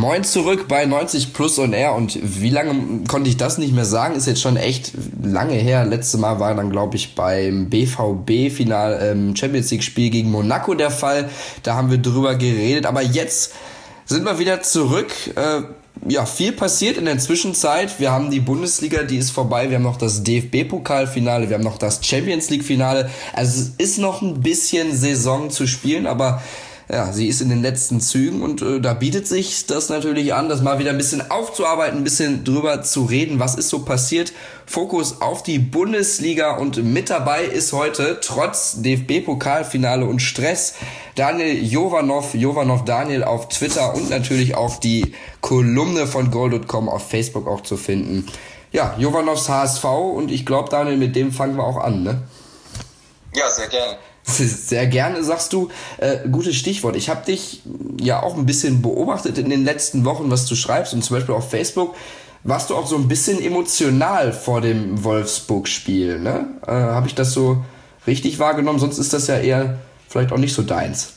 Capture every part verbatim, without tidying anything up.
Moin zurück bei neunzig Plus on Air. Und wie lange konnte ich das nicht mehr sagen? Ist jetzt schon echt lange her. Letztes Mal war dann, glaube ich, beim B V B-Final ähm, Champions League-Spiel gegen Monaco der Fall. Da haben wir drüber geredet. Aber jetzt sind wir wieder zurück. Äh, ja, viel passiert in der Zwischenzeit. Wir haben die Bundesliga, die ist vorbei. Wir haben noch das D F B-Pokalfinale. Wir haben noch das Champions League-Finale. Also es ist noch ein bisschen Saison zu spielen, aber ja, sie ist in den letzten Zügen und äh, da bietet sich das natürlich an, das mal wieder ein bisschen aufzuarbeiten, ein bisschen drüber zu reden, was ist so passiert. Fokus auf die Bundesliga und mit dabei ist heute, trotz D F B-Pokalfinale und Stress, Daniel Jovanov, Jovanov Daniel auf Twitter und natürlich auch die Kolumne von goal Punkt com auf Facebook auch zu finden. Ja, Jovanovs H S V und ich glaube, Daniel, mit dem fangen wir auch an, ne? Ja, sehr gerne. Sehr gerne, sagst du. Äh, gutes Stichwort. Ich habe dich ja auch ein bisschen beobachtet in den letzten Wochen, was du schreibst. Und zum Beispiel auf Facebook warst du auch so ein bisschen emotional vor dem Wolfsburg-Spiel. Ne? Äh, habe ich das so richtig wahrgenommen? Sonst ist das ja eher vielleicht auch nicht so deins.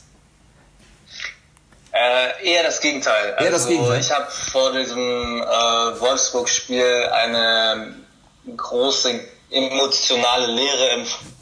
Äh, eher das Gegenteil. Eher das also Gegenteil. Ich habe vor diesem äh, Wolfsburg-Spiel eine große emotionale Leere empfunden.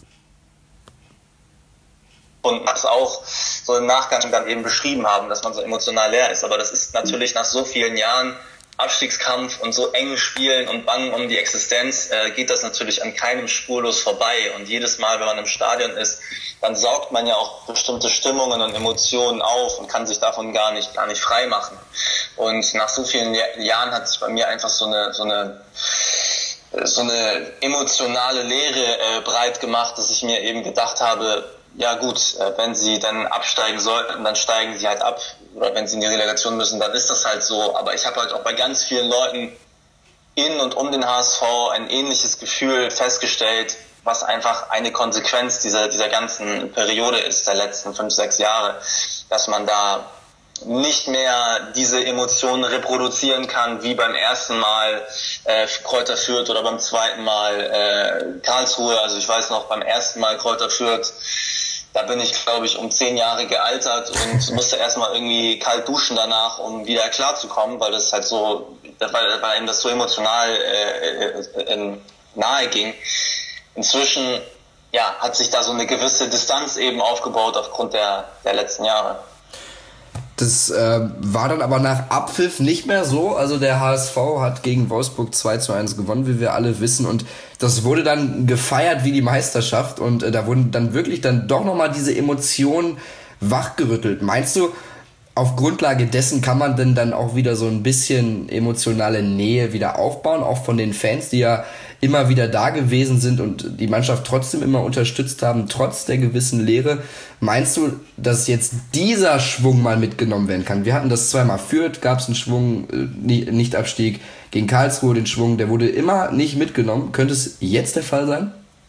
Und das auch so im Nachgang dann eben beschrieben haben, dass man so emotional leer ist. Aber das ist natürlich nach so vielen Jahren Abstiegskampf und so engen Spielen und Bangen um die Existenz, äh, geht das natürlich an keinem spurlos vorbei. Und jedes Mal, wenn man im Stadion ist, dann saugt man ja auch bestimmte Stimmungen und Emotionen auf und kann sich davon gar nicht, gar nicht frei machen. Und nach so vielen Jahren hat sich bei mir einfach so eine, so eine, so eine emotionale Leere äh, breit gemacht, dass ich mir eben gedacht habe, ja gut, wenn sie dann absteigen sollten, dann steigen sie halt ab. Oder wenn sie in die Relegation müssen, dann ist das halt so. Aber ich habe halt auch bei ganz vielen Leuten in und um den H S V ein ähnliches Gefühl festgestellt, was einfach eine Konsequenz dieser, dieser ganzen Periode ist, der letzten fünf, sechs Jahre, dass man da nicht mehr diese Emotionen reproduzieren kann, wie beim ersten Mal äh, Kräuter Fürth oder beim zweiten Mal äh, Karlsruhe. Also ich weiß noch, beim ersten Mal Kräuter Fürth, da bin ich, glaube ich, um zehn Jahre gealtert und musste erstmal irgendwie kalt duschen danach, um wieder klarzukommen, weil das halt so, weil, weil einem das so emotional äh, äh, nahe ging. Inzwischen, ja, hat sich da so eine gewisse Distanz eben aufgebaut aufgrund der, der letzten Jahre. Das äh, war dann aber nach Abpfiff nicht mehr so. Also der H S V hat gegen Wolfsburg zwei zu eins gewonnen, wie wir alle wissen. Und das wurde dann gefeiert wie die Meisterschaft. Und äh, da wurden dann wirklich dann doch nochmal diese Emotionen wachgerüttelt. Meinst du, auf Grundlage dessen kann man denn dann auch wieder so ein bisschen emotionale Nähe wieder aufbauen? Auch von den Fans, die ja immer wieder da gewesen sind und die Mannschaft trotzdem immer unterstützt haben, trotz der gewissen Leere. Meinst du, dass jetzt dieser Schwung mal mitgenommen werden kann? Wir hatten das zweimal. Fürth gab es einen Schwung, äh, Nicht-Abstieg. Gegen Karlsruhe den Schwung, der wurde immer nicht mitgenommen. Könnte es jetzt der Fall sein?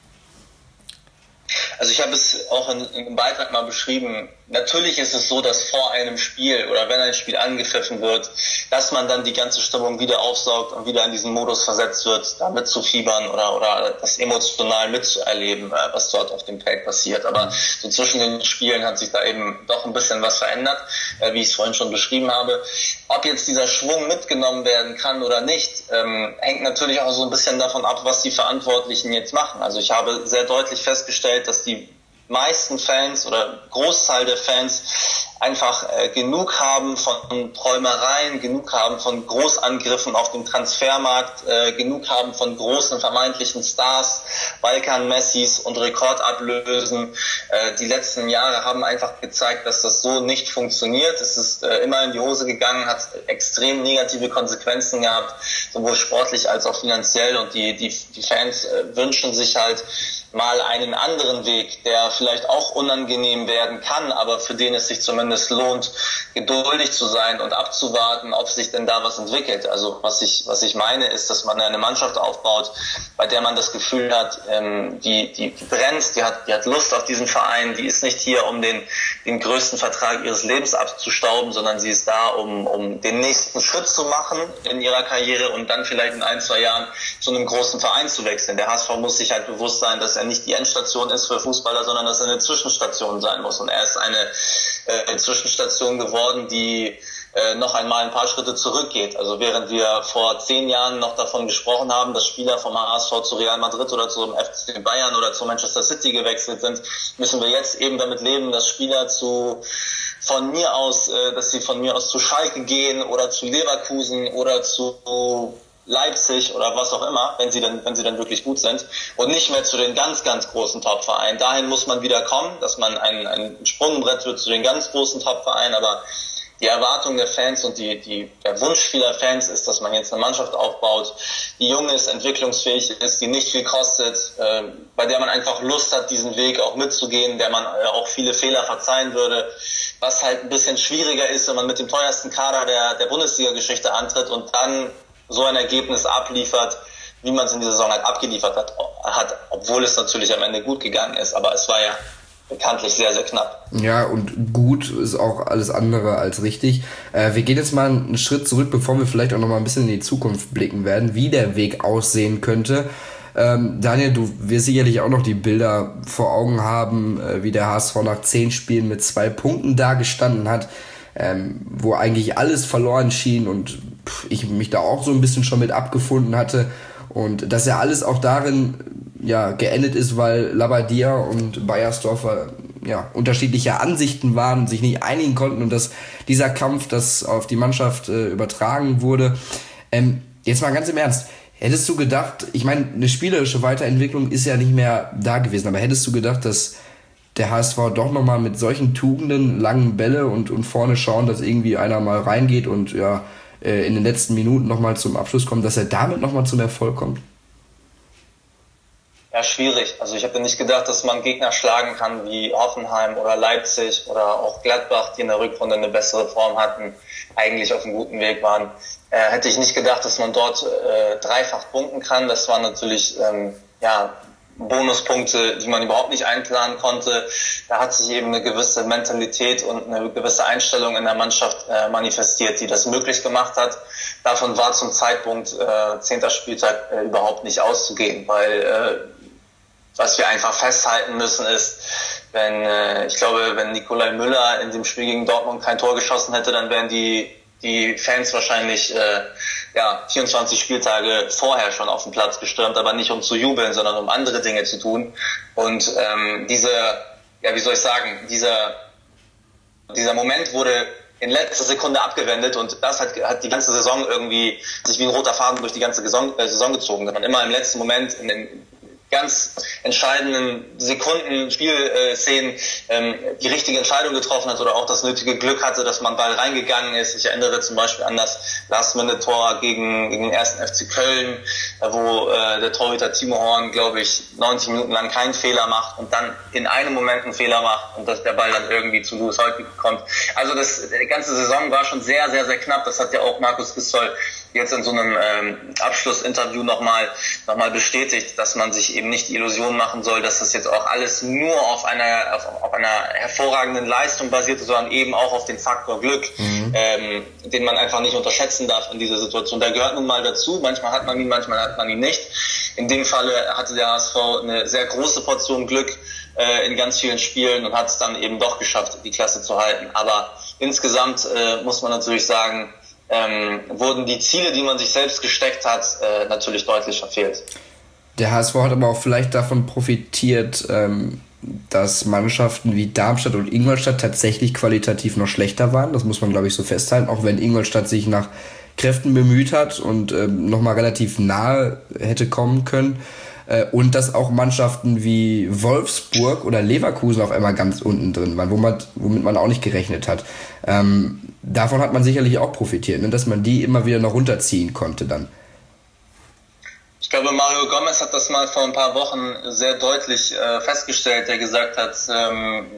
Also ich habe es auch in, in einem Beitrag mal beschrieben, natürlich ist es so, dass vor einem Spiel oder wenn ein Spiel angepfiffen wird, dass man dann die ganze Stimmung wieder aufsaugt und wieder in diesen Modus versetzt wird, da mitzufiebern oder, oder das emotional mitzuerleben, was dort auf dem Feld passiert. Aber so zwischen den Spielen hat sich da eben doch ein bisschen was verändert, wie ich es vorhin schon beschrieben habe. Ob jetzt dieser Schwung mitgenommen werden kann oder nicht, ähm, hängt natürlich auch so ein bisschen davon ab, was die Verantwortlichen jetzt machen. Also ich habe sehr deutlich festgestellt, dass die meisten Fans oder Großteil der Fans einfach äh, genug haben von Träumereien, genug haben von Großangriffen auf dem Transfermarkt, äh, genug haben von großen vermeintlichen Stars, Balkan-Messis und Rekordablösen. Äh, die letzten Jahre haben einfach gezeigt, dass das so nicht funktioniert. Es ist äh, immer in die Hose gegangen, hat extrem negative Konsequenzen gehabt, sowohl sportlich als auch finanziell. Und die, die, die Fans äh, wünschen sich halt mal einen anderen Weg, der vielleicht auch unangenehm werden kann, aber für den es sich zumindest lohnt, geduldig zu sein und abzuwarten, ob sich denn da was entwickelt. Also was ich was ich meine, ist, dass man eine Mannschaft aufbaut, bei der man das Gefühl hat, ähm, die, die die brennt, die hat die hat Lust auf diesen Verein, die ist nicht hier, um den den größten Vertrag ihres Lebens abzustauben, sondern sie ist da, um um den nächsten Schritt zu machen in ihrer Karriere und dann vielleicht in ein, zwei Jahren zu einem großen Verein zu wechseln. Der H S V muss sich halt bewusst sein, dass er nicht die Endstation ist für Fußballer, sondern dass er eine Zwischenstation sein muss. Und er ist eine äh, Zwischenstation geworden, die äh, noch einmal ein paar Schritte zurückgeht. Also während wir vor zehn Jahren noch davon gesprochen haben, dass Spieler vom H S V zu Real Madrid oder zum F C Bayern oder zu Manchester City gewechselt sind, müssen wir jetzt eben damit leben, dass Spieler zu von mir aus, äh, dass sie von mir aus zu Schalke gehen oder zu Leverkusen oder zu Leipzig oder was auch immer, wenn sie dann, wenn sie dann wirklich gut sind und nicht mehr zu den ganz, ganz großen Top-Vereinen. Dahin muss man wieder kommen, dass man ein, ein Sprungbrett wird zu den ganz großen Top-Vereinen, aber die Erwartung der Fans und die, die, der Wunsch vieler Fans ist, dass man jetzt eine Mannschaft aufbaut, die jung ist, entwicklungsfähig ist, die nicht viel kostet, äh, bei der man einfach Lust hat, diesen Weg auch mitzugehen, der man äh, auch viele Fehler verzeihen würde, was halt ein bisschen schwieriger ist, wenn man mit dem teuersten Kader der, der Bundesliga-Geschichte antritt und dann so ein Ergebnis abliefert, wie man es in dieser Saison halt abgeliefert hat, hat, obwohl es natürlich am Ende gut gegangen ist, aber es war ja bekanntlich sehr, sehr knapp. Ja, und gut ist auch alles andere als richtig. Äh, wir gehen jetzt mal einen Schritt zurück, bevor wir vielleicht auch noch mal ein bisschen in die Zukunft blicken werden, wie der Weg aussehen könnte. Ähm, Daniel, du wirst sicherlich auch noch die Bilder vor Augen haben, äh, wie der H S V nach zehn Spielen mit zwei Punkten dagestanden hat, ähm, wo eigentlich alles verloren schien und pff, ich mich da auch so ein bisschen schon mit abgefunden hatte. Und dass ja alles auch darin ja geendet ist, weil Labadia und Beiersdorfer ja unterschiedliche Ansichten waren und sich nicht einigen konnten und dass dieser Kampf, das auf die Mannschaft äh, übertragen wurde. Ähm, jetzt mal ganz im Ernst, hättest du gedacht, ich meine, eine spielerische Weiterentwicklung ist ja nicht mehr da gewesen, aber hättest du gedacht, dass der H S V doch nochmal mit solchen Tugenden, langen Bälle und, und vorne schauen, dass irgendwie einer mal reingeht und ja in den letzten Minuten nochmal zum Abschluss kommt, dass er damit nochmal zum Erfolg kommt? Ja, schwierig. Also ich hätte nicht gedacht, dass man Gegner schlagen kann wie Hoffenheim oder Leipzig oder auch Gladbach, die in der Rückrunde eine bessere Form hatten, eigentlich auf einem guten Weg waren. Äh, hätte ich nicht gedacht, dass man dort äh, dreifach punkten kann. Das waren natürlich ähm, ja Bonuspunkte, die man überhaupt nicht einplanen konnte. Da hat sich eben eine gewisse Mentalität und eine gewisse Einstellung in der Mannschaft äh, manifestiert, die das möglich gemacht hat. Davon war zum Zeitpunkt äh, zehnter Spieltag äh, überhaupt nicht auszugehen, weil äh, was wir einfach festhalten müssen ist, wenn äh, ich glaube, wenn Nikolai Müller in dem Spiel gegen Dortmund kein Tor geschossen hätte, dann wären die die Fans wahrscheinlich äh, ja vierundzwanzig Spieltage vorher schon auf den Platz gestürmt, aber nicht um zu jubeln, sondern um andere Dinge zu tun. Und ähm, diese, ja wie soll ich sagen, dieser dieser Moment wurde in letzter Sekunde abgewendet und das hat, hat die ganze Saison irgendwie sich wie ein roter Faden durch die ganze Saison, äh, Saison gezogen, dass man immer im letzten Moment in den ganz entscheidenden Sekunden, Spielszenen ähm, die richtige Entscheidung getroffen hat oder auch das nötige Glück hatte, dass man Ball reingegangen ist. Ich erinnere zum Beispiel an das Last-Minute-Tor gegen, gegen den ersten F C Köln, wo äh, der Torhüter Timo Horn, glaube ich, neunzig Minuten lang keinen Fehler macht und dann in einem Moment einen Fehler macht und dass der Ball dann irgendwie zu Louis Holtby kommt. Also das, die ganze Saison war schon sehr, sehr, sehr knapp. Das hat ja auch Markus Gisdol jetzt in so einem ähm, Abschlussinterview nochmal noch mal bestätigt, dass man sich eben nicht die Illusion machen soll, dass das jetzt auch alles nur auf einer auf, auf einer hervorragenden Leistung basiert, sondern eben auch auf den Faktor Glück, mhm. ähm, den man einfach nicht unterschätzen darf in dieser Situation. Der gehört nun mal dazu, manchmal hat man ihn, manchmal hat man ihn nicht. In dem Falle hatte der H S V eine sehr große Portion Glück äh, in ganz vielen Spielen und hat es dann eben doch geschafft, die Klasse zu halten. Aber insgesamt äh, muss man natürlich sagen, Ähm, wurden die Ziele, die man sich selbst gesteckt hat, äh, natürlich deutlich verfehlt. Der H S V hat aber auch vielleicht davon profitiert, ähm, dass Mannschaften wie Darmstadt und Ingolstadt tatsächlich qualitativ noch schlechter waren. Das muss man, glaube ich, so festhalten, auch wenn Ingolstadt sich nach Kräften bemüht hat und ähm, nochmal relativ nahe hätte kommen können. Äh, und dass auch Mannschaften wie Wolfsburg oder Leverkusen auf einmal ganz unten drin waren, wo man, womit man auch nicht gerechnet hat. Ähm, davon hat man sicherlich auch profitiert, ne? Dass man die immer wieder noch runterziehen konnte dann. Ich glaube, Mario Gomez hat das mal vor ein paar Wochen sehr deutlich äh, festgestellt, der gesagt hat, ähm,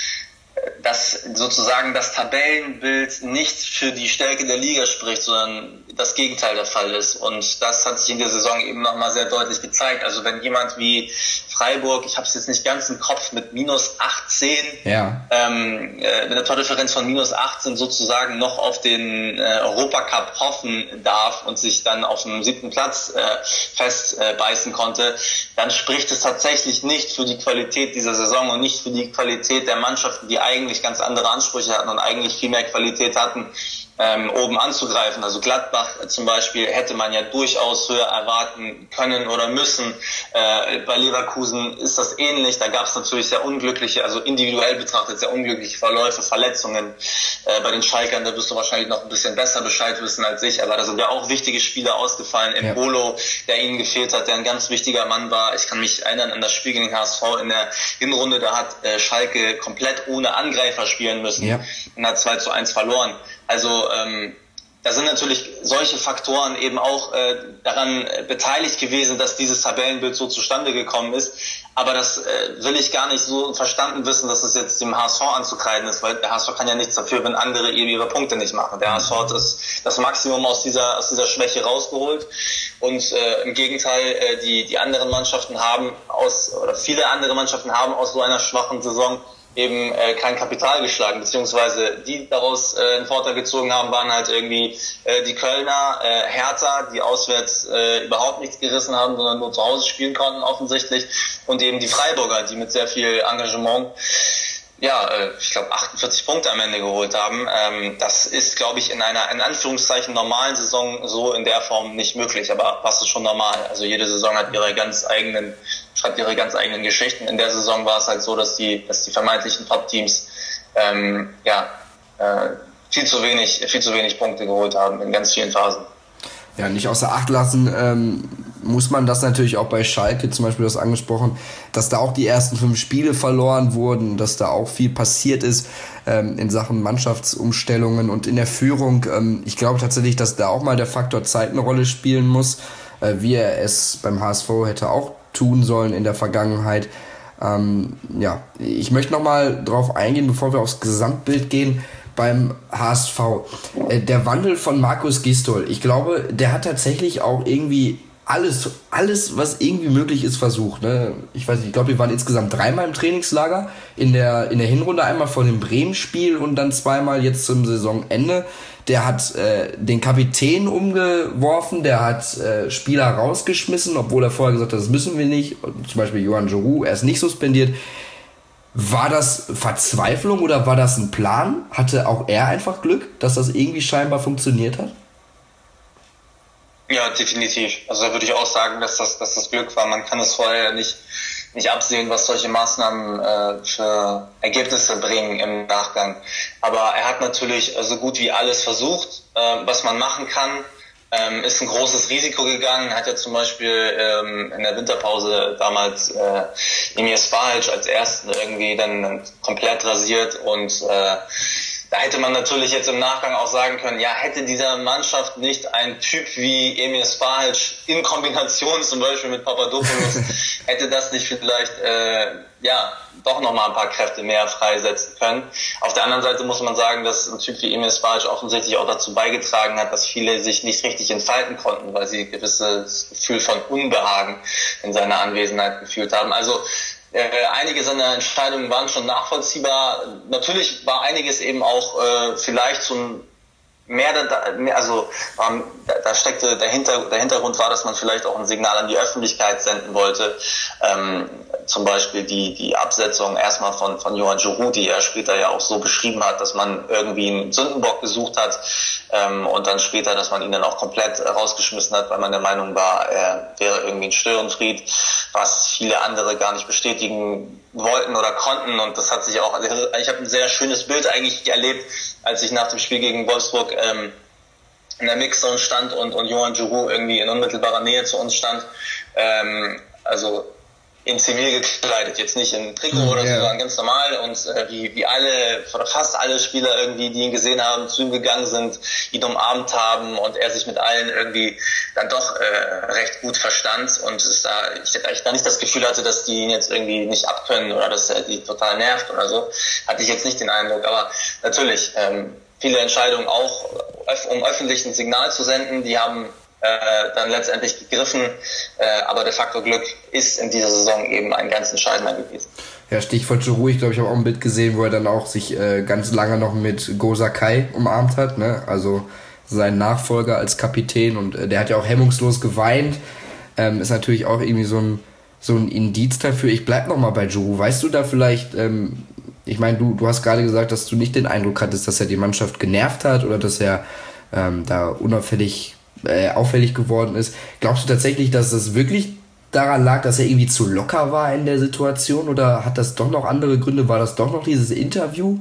dass sozusagen das Tabellenbild nicht für die Stärke der Liga spricht, sondern das Gegenteil der Fall ist. Und das hat sich in der Saison eben nochmal sehr deutlich gezeigt. Also wenn jemand wie Freiburg, ich habe es jetzt nicht ganz im Kopf, mit minus achtzehn, ja. ähm, äh, mit einer Tordifferenz von minus achtzehn sozusagen noch auf den äh, Europacup hoffen darf und sich dann auf dem siebten Platz äh, festbeißen äh, konnte, dann spricht es tatsächlich nicht für die Qualität dieser Saison und nicht für die Qualität der Mannschaften, die eigentlich ganz andere Ansprüche hatten und eigentlich viel mehr Qualität hatten, ähm, oben anzugreifen. Also Gladbach zum Beispiel hätte man ja durchaus höher erwarten können oder müssen. Äh, bei Leverkusen ist das ähnlich. Da gab es natürlich sehr unglückliche, also individuell betrachtet sehr unglückliche Verläufe, Verletzungen. Äh, bei den Schalkern, da wirst du wahrscheinlich noch ein bisschen besser Bescheid wissen als ich, aber da sind ja auch wichtige Spieler ausgefallen. Ja. Embolo, der ihnen gefehlt hat, der ein ganz wichtiger Mann war. Ich kann mich erinnern an das Spiel gegen den H S V in der Hinrunde, da hat äh, Schalke komplett ohne Angreifer spielen müssen, ja, und hat zwei zu eins verloren. Also ähm, da sind natürlich solche Faktoren eben auch äh, daran beteiligt gewesen, dass dieses Tabellenbild so zustande gekommen ist. Aber das äh, will ich gar nicht so verstanden wissen, dass es jetzt dem H S V anzukreiden ist, weil der H S V kann ja nichts dafür, wenn andere eben ihre Punkte nicht machen. Der H S V hat das, das Maximum aus dieser, aus dieser Schwäche rausgeholt. Und äh, im Gegenteil, äh, die, die anderen Mannschaften haben aus, oder viele andere Mannschaften haben aus so einer schwachen Saison eben äh, kein Kapital geschlagen, beziehungsweise die daraus äh, einen Vorteil gezogen haben, waren halt irgendwie äh, die Kölner, äh, Hertha, die auswärts äh, überhaupt nichts gerissen haben, sondern nur zu Hause spielen konnten offensichtlich, und eben die Freiburger, die mit sehr viel Engagement ja, äh, ich glaube achtundvierzig Punkte am Ende geholt haben. Ähm, das ist, glaube ich, in einer in Anführungszeichen normalen Saison so in der Form nicht möglich, aber was ist schon normal? Also jede Saison hat ihre ganz eigenen, schreibt ihre ganz eigenen Geschichten. In der Saison war es halt so, dass die, dass die vermeintlichen Top-Teams ähm, ja äh, viel zu wenig, viel zu wenig Punkte geholt haben in ganz vielen Phasen. Ja, nicht außer Acht lassen ähm, muss man das natürlich auch bei Schalke, zum Beispiel das angesprochen, dass da auch die ersten fünf Spiele verloren wurden, dass da auch viel passiert ist ähm, in Sachen Mannschaftsumstellungen und in der Führung. Ähm, ich glaube tatsächlich, dass da auch mal der Faktor Zeit eine Rolle spielen muss, äh, wie er es beim H S V hätte auch tun sollen in der Vergangenheit. Ähm, ja, ich möchte nochmal drauf eingehen, bevor wir aufs Gesamtbild gehen. Beim H S V. Äh, der Wandel von Markus Gisdol, ich glaube, der hat tatsächlich auch irgendwie alles, alles, was irgendwie möglich ist, versucht. Ne? Ich weiß nicht, ich glaube, wir waren insgesamt dreimal im Trainingslager. In der, in der Hinrunde einmal vor dem Bremen-Spiel und dann zweimal jetzt zum Saisonende. Der hat äh, den Kapitän umgeworfen, der hat äh, Spieler rausgeschmissen, obwohl er vorher gesagt hat, das müssen wir nicht. Zum Beispiel Johan Giroud, er ist nicht suspendiert. War das Verzweiflung oder war das ein Plan? Hatte auch er einfach Glück, dass das irgendwie scheinbar funktioniert hat? Ja, definitiv. Also da würde ich auch sagen, dass das, dass das Glück war. Man kann es vorher nicht, nicht absehen, was solche Maßnahmen äh, für Ergebnisse bringen im Nachgang. Aber er hat natürlich so gut wie alles versucht, äh, was man machen kann. Ähm, ist ein großes Risiko gegangen, hat ja zum Beispiel ähm, in der Winterpause damals äh, Emir Spahic als ersten irgendwie dann, dann komplett rasiert, und äh, da hätte man natürlich jetzt im Nachgang auch sagen können, ja, hätte dieser Mannschaft nicht ein Typ wie Emir Spahic in Kombination zum Beispiel mit Papadopoulos, hätte das nicht vielleicht äh, ja doch nochmal ein paar Kräfte mehr freisetzen können. Auf der anderen Seite muss man sagen, dass ein Typ wie Emir Spahic offensichtlich auch dazu beigetragen hat, dass viele sich nicht richtig entfalten konnten, weil sie ein gewisses Gefühl von Unbehagen in seiner Anwesenheit gefühlt haben. Also Äh, einige seiner Entscheidungen waren schon nachvollziehbar. Natürlich war einiges eben auch äh, vielleicht so ein mehr, da, mehr also ähm, da, da steckte der, Hinter, der Hintergrund war, dass man vielleicht auch ein Signal an die Öffentlichkeit senden wollte. Ähm, zum Beispiel die die Absetzung erstmal von von Johan Giroud, die er später ja auch so beschrieben hat, dass man irgendwie einen Sündenbock gesucht hat, ähm, und dann später, dass man ihn dann auch komplett rausgeschmissen hat, weil man der Meinung war, er wäre irgendwie ein Störenfried, was viele andere gar nicht bestätigen wollten oder konnten. Und das hat sich auch, also ich habe ein sehr schönes Bild eigentlich erlebt, als ich nach dem Spiel gegen Wolfsburg ähm, in der Mixzone stand und, und Johan Giroud irgendwie in unmittelbarer Nähe zu uns stand. Ähm, also in Zivil gekleidet, jetzt nicht in Trikot oder so, sondern ganz normal, und äh, wie, wie alle, oder fast alle Spieler irgendwie, die ihn gesehen haben, zu ihm gegangen sind, ihn umarmt haben und er sich mit allen irgendwie dann doch äh, recht gut verstand, und es da, ich, ich da nicht das Gefühl hatte, dass die ihn jetzt irgendwie nicht abkönnen oder dass er die total nervt oder so, hatte ich jetzt nicht den Eindruck, aber natürlich, ähm, viele Entscheidungen auch, um öffentlich ein Signal zu senden, die haben Äh, dann letztendlich gegriffen, äh, aber der Faktor Glück ist in dieser Saison eben ein ganz entscheidender gewesen. Ja, Stichwort Giroud, ich glaube, ich habe auch ein Bild gesehen, wo er dann auch sich äh, ganz lange noch mit Go Sakai umarmt hat, ne? Also sein Nachfolger als Kapitän, und äh, der hat ja auch hemmungslos geweint, ähm, ist natürlich auch irgendwie so ein so ein Indiz dafür. Ich bleib noch mal bei Giroud. Weißt du da vielleicht, ähm, ich meine, du, du hast gerade gesagt, dass du nicht den Eindruck hattest, dass er die Mannschaft genervt hat oder dass er ähm, da unauffällig, äh, auffällig geworden ist. Glaubst du tatsächlich, dass das wirklich daran lag, dass er irgendwie zu locker war in der Situation, oder hat das doch noch andere Gründe? War das doch noch dieses Interview?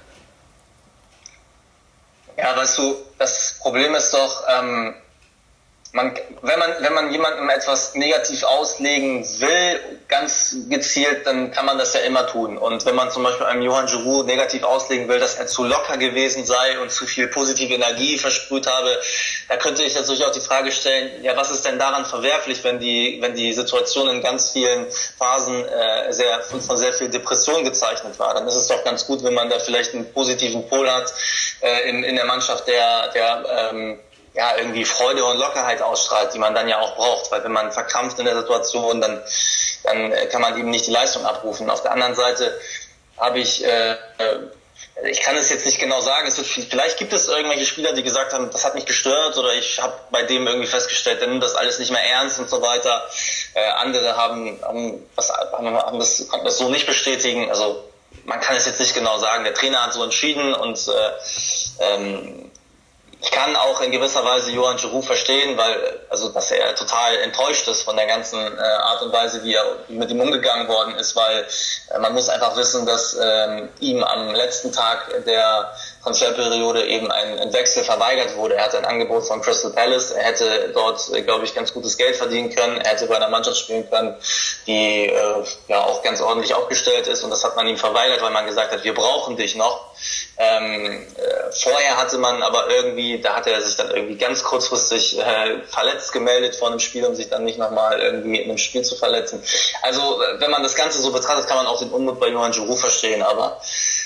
Ja, weißt du, das Problem ist doch, ähm, man, wenn man, wenn man jemandem etwas negativ auslegen will, ganz gezielt, dann kann man das ja immer tun. Und wenn man zum Beispiel einem Johan Giroud negativ auslegen will, dass er zu locker gewesen sei und zu viel positive Energie versprüht habe, da könnte ich natürlich auch die Frage stellen, ja, was ist denn daran verwerflich, wenn die, wenn die Situation in ganz vielen Phasen äh, sehr, von sehr viel Depression gezeichnet war? Dann ist es doch ganz gut, wenn man da vielleicht einen positiven Pol hat äh, in, in der Mannschaft, der, der ähm, ja, irgendwie Freude und Lockerheit ausstrahlt, die man dann ja auch braucht, weil wenn man verkrampft in der Situation, dann, dann kann man eben nicht die Leistung abrufen. Auf der anderen Seite habe ich, äh, ich kann es jetzt nicht genau sagen, es wird, vielleicht gibt es irgendwelche Spieler, die gesagt haben, das hat mich gestört, oder ich habe bei dem irgendwie festgestellt, der nimmt das alles nicht mehr ernst und so weiter. Äh, andere haben, haben, das, haben, haben das, konnten das so nicht bestätigen. Also man kann es jetzt nicht genau sagen. Der Trainer hat so entschieden und äh, ähm, ich kann auch in gewisser Weise Johan Giroud verstehen, weil, also, dass er total enttäuscht ist von der ganzen äh, Art und Weise, wie er mit ihm umgegangen worden ist, weil äh, man muss einfach wissen, dass ähm, ihm am letzten Tag der Transferperiode eben ein, ein Wechsel verweigert wurde. Er hatte ein Angebot von Crystal Palace, er hätte dort, äh, glaube ich, ganz gutes Geld verdienen können, er hätte bei einer Mannschaft spielen können, die äh, ja auch ganz ordentlich aufgestellt ist, und das hat man ihm verweigert, weil man gesagt hat, wir brauchen dich noch. Ähm, äh, vorher hatte man aber irgendwie, da hat er sich dann irgendwie ganz kurzfristig äh, verletzt gemeldet vor einem Spiel, um sich dann nicht nochmal irgendwie in einem Spiel zu verletzen. Also wenn man das Ganze so betrachtet, kann man auch den Unmut bei Johan Giroud verstehen, aber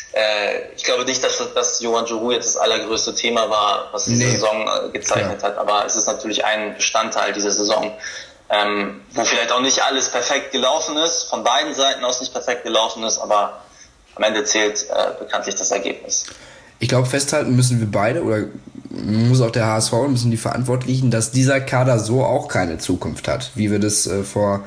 äh, ich glaube nicht, dass, dass Johan Giroud jetzt das allergrößte Thema war, was diese nee. Saison äh, gezeichnet Klar. hat, aber es ist natürlich ein Bestandteil dieser Saison, ähm, wo vielleicht auch nicht alles perfekt gelaufen ist, von beiden Seiten aus nicht perfekt gelaufen ist, aber am Ende zählt äh, bekanntlich das Ergebnis. Ich glaube, festhalten müssen wir beide, oder muss auch der H S V, müssen die Verantwortlichen, dass dieser Kader so auch keine Zukunft hat, wie wir das äh, vor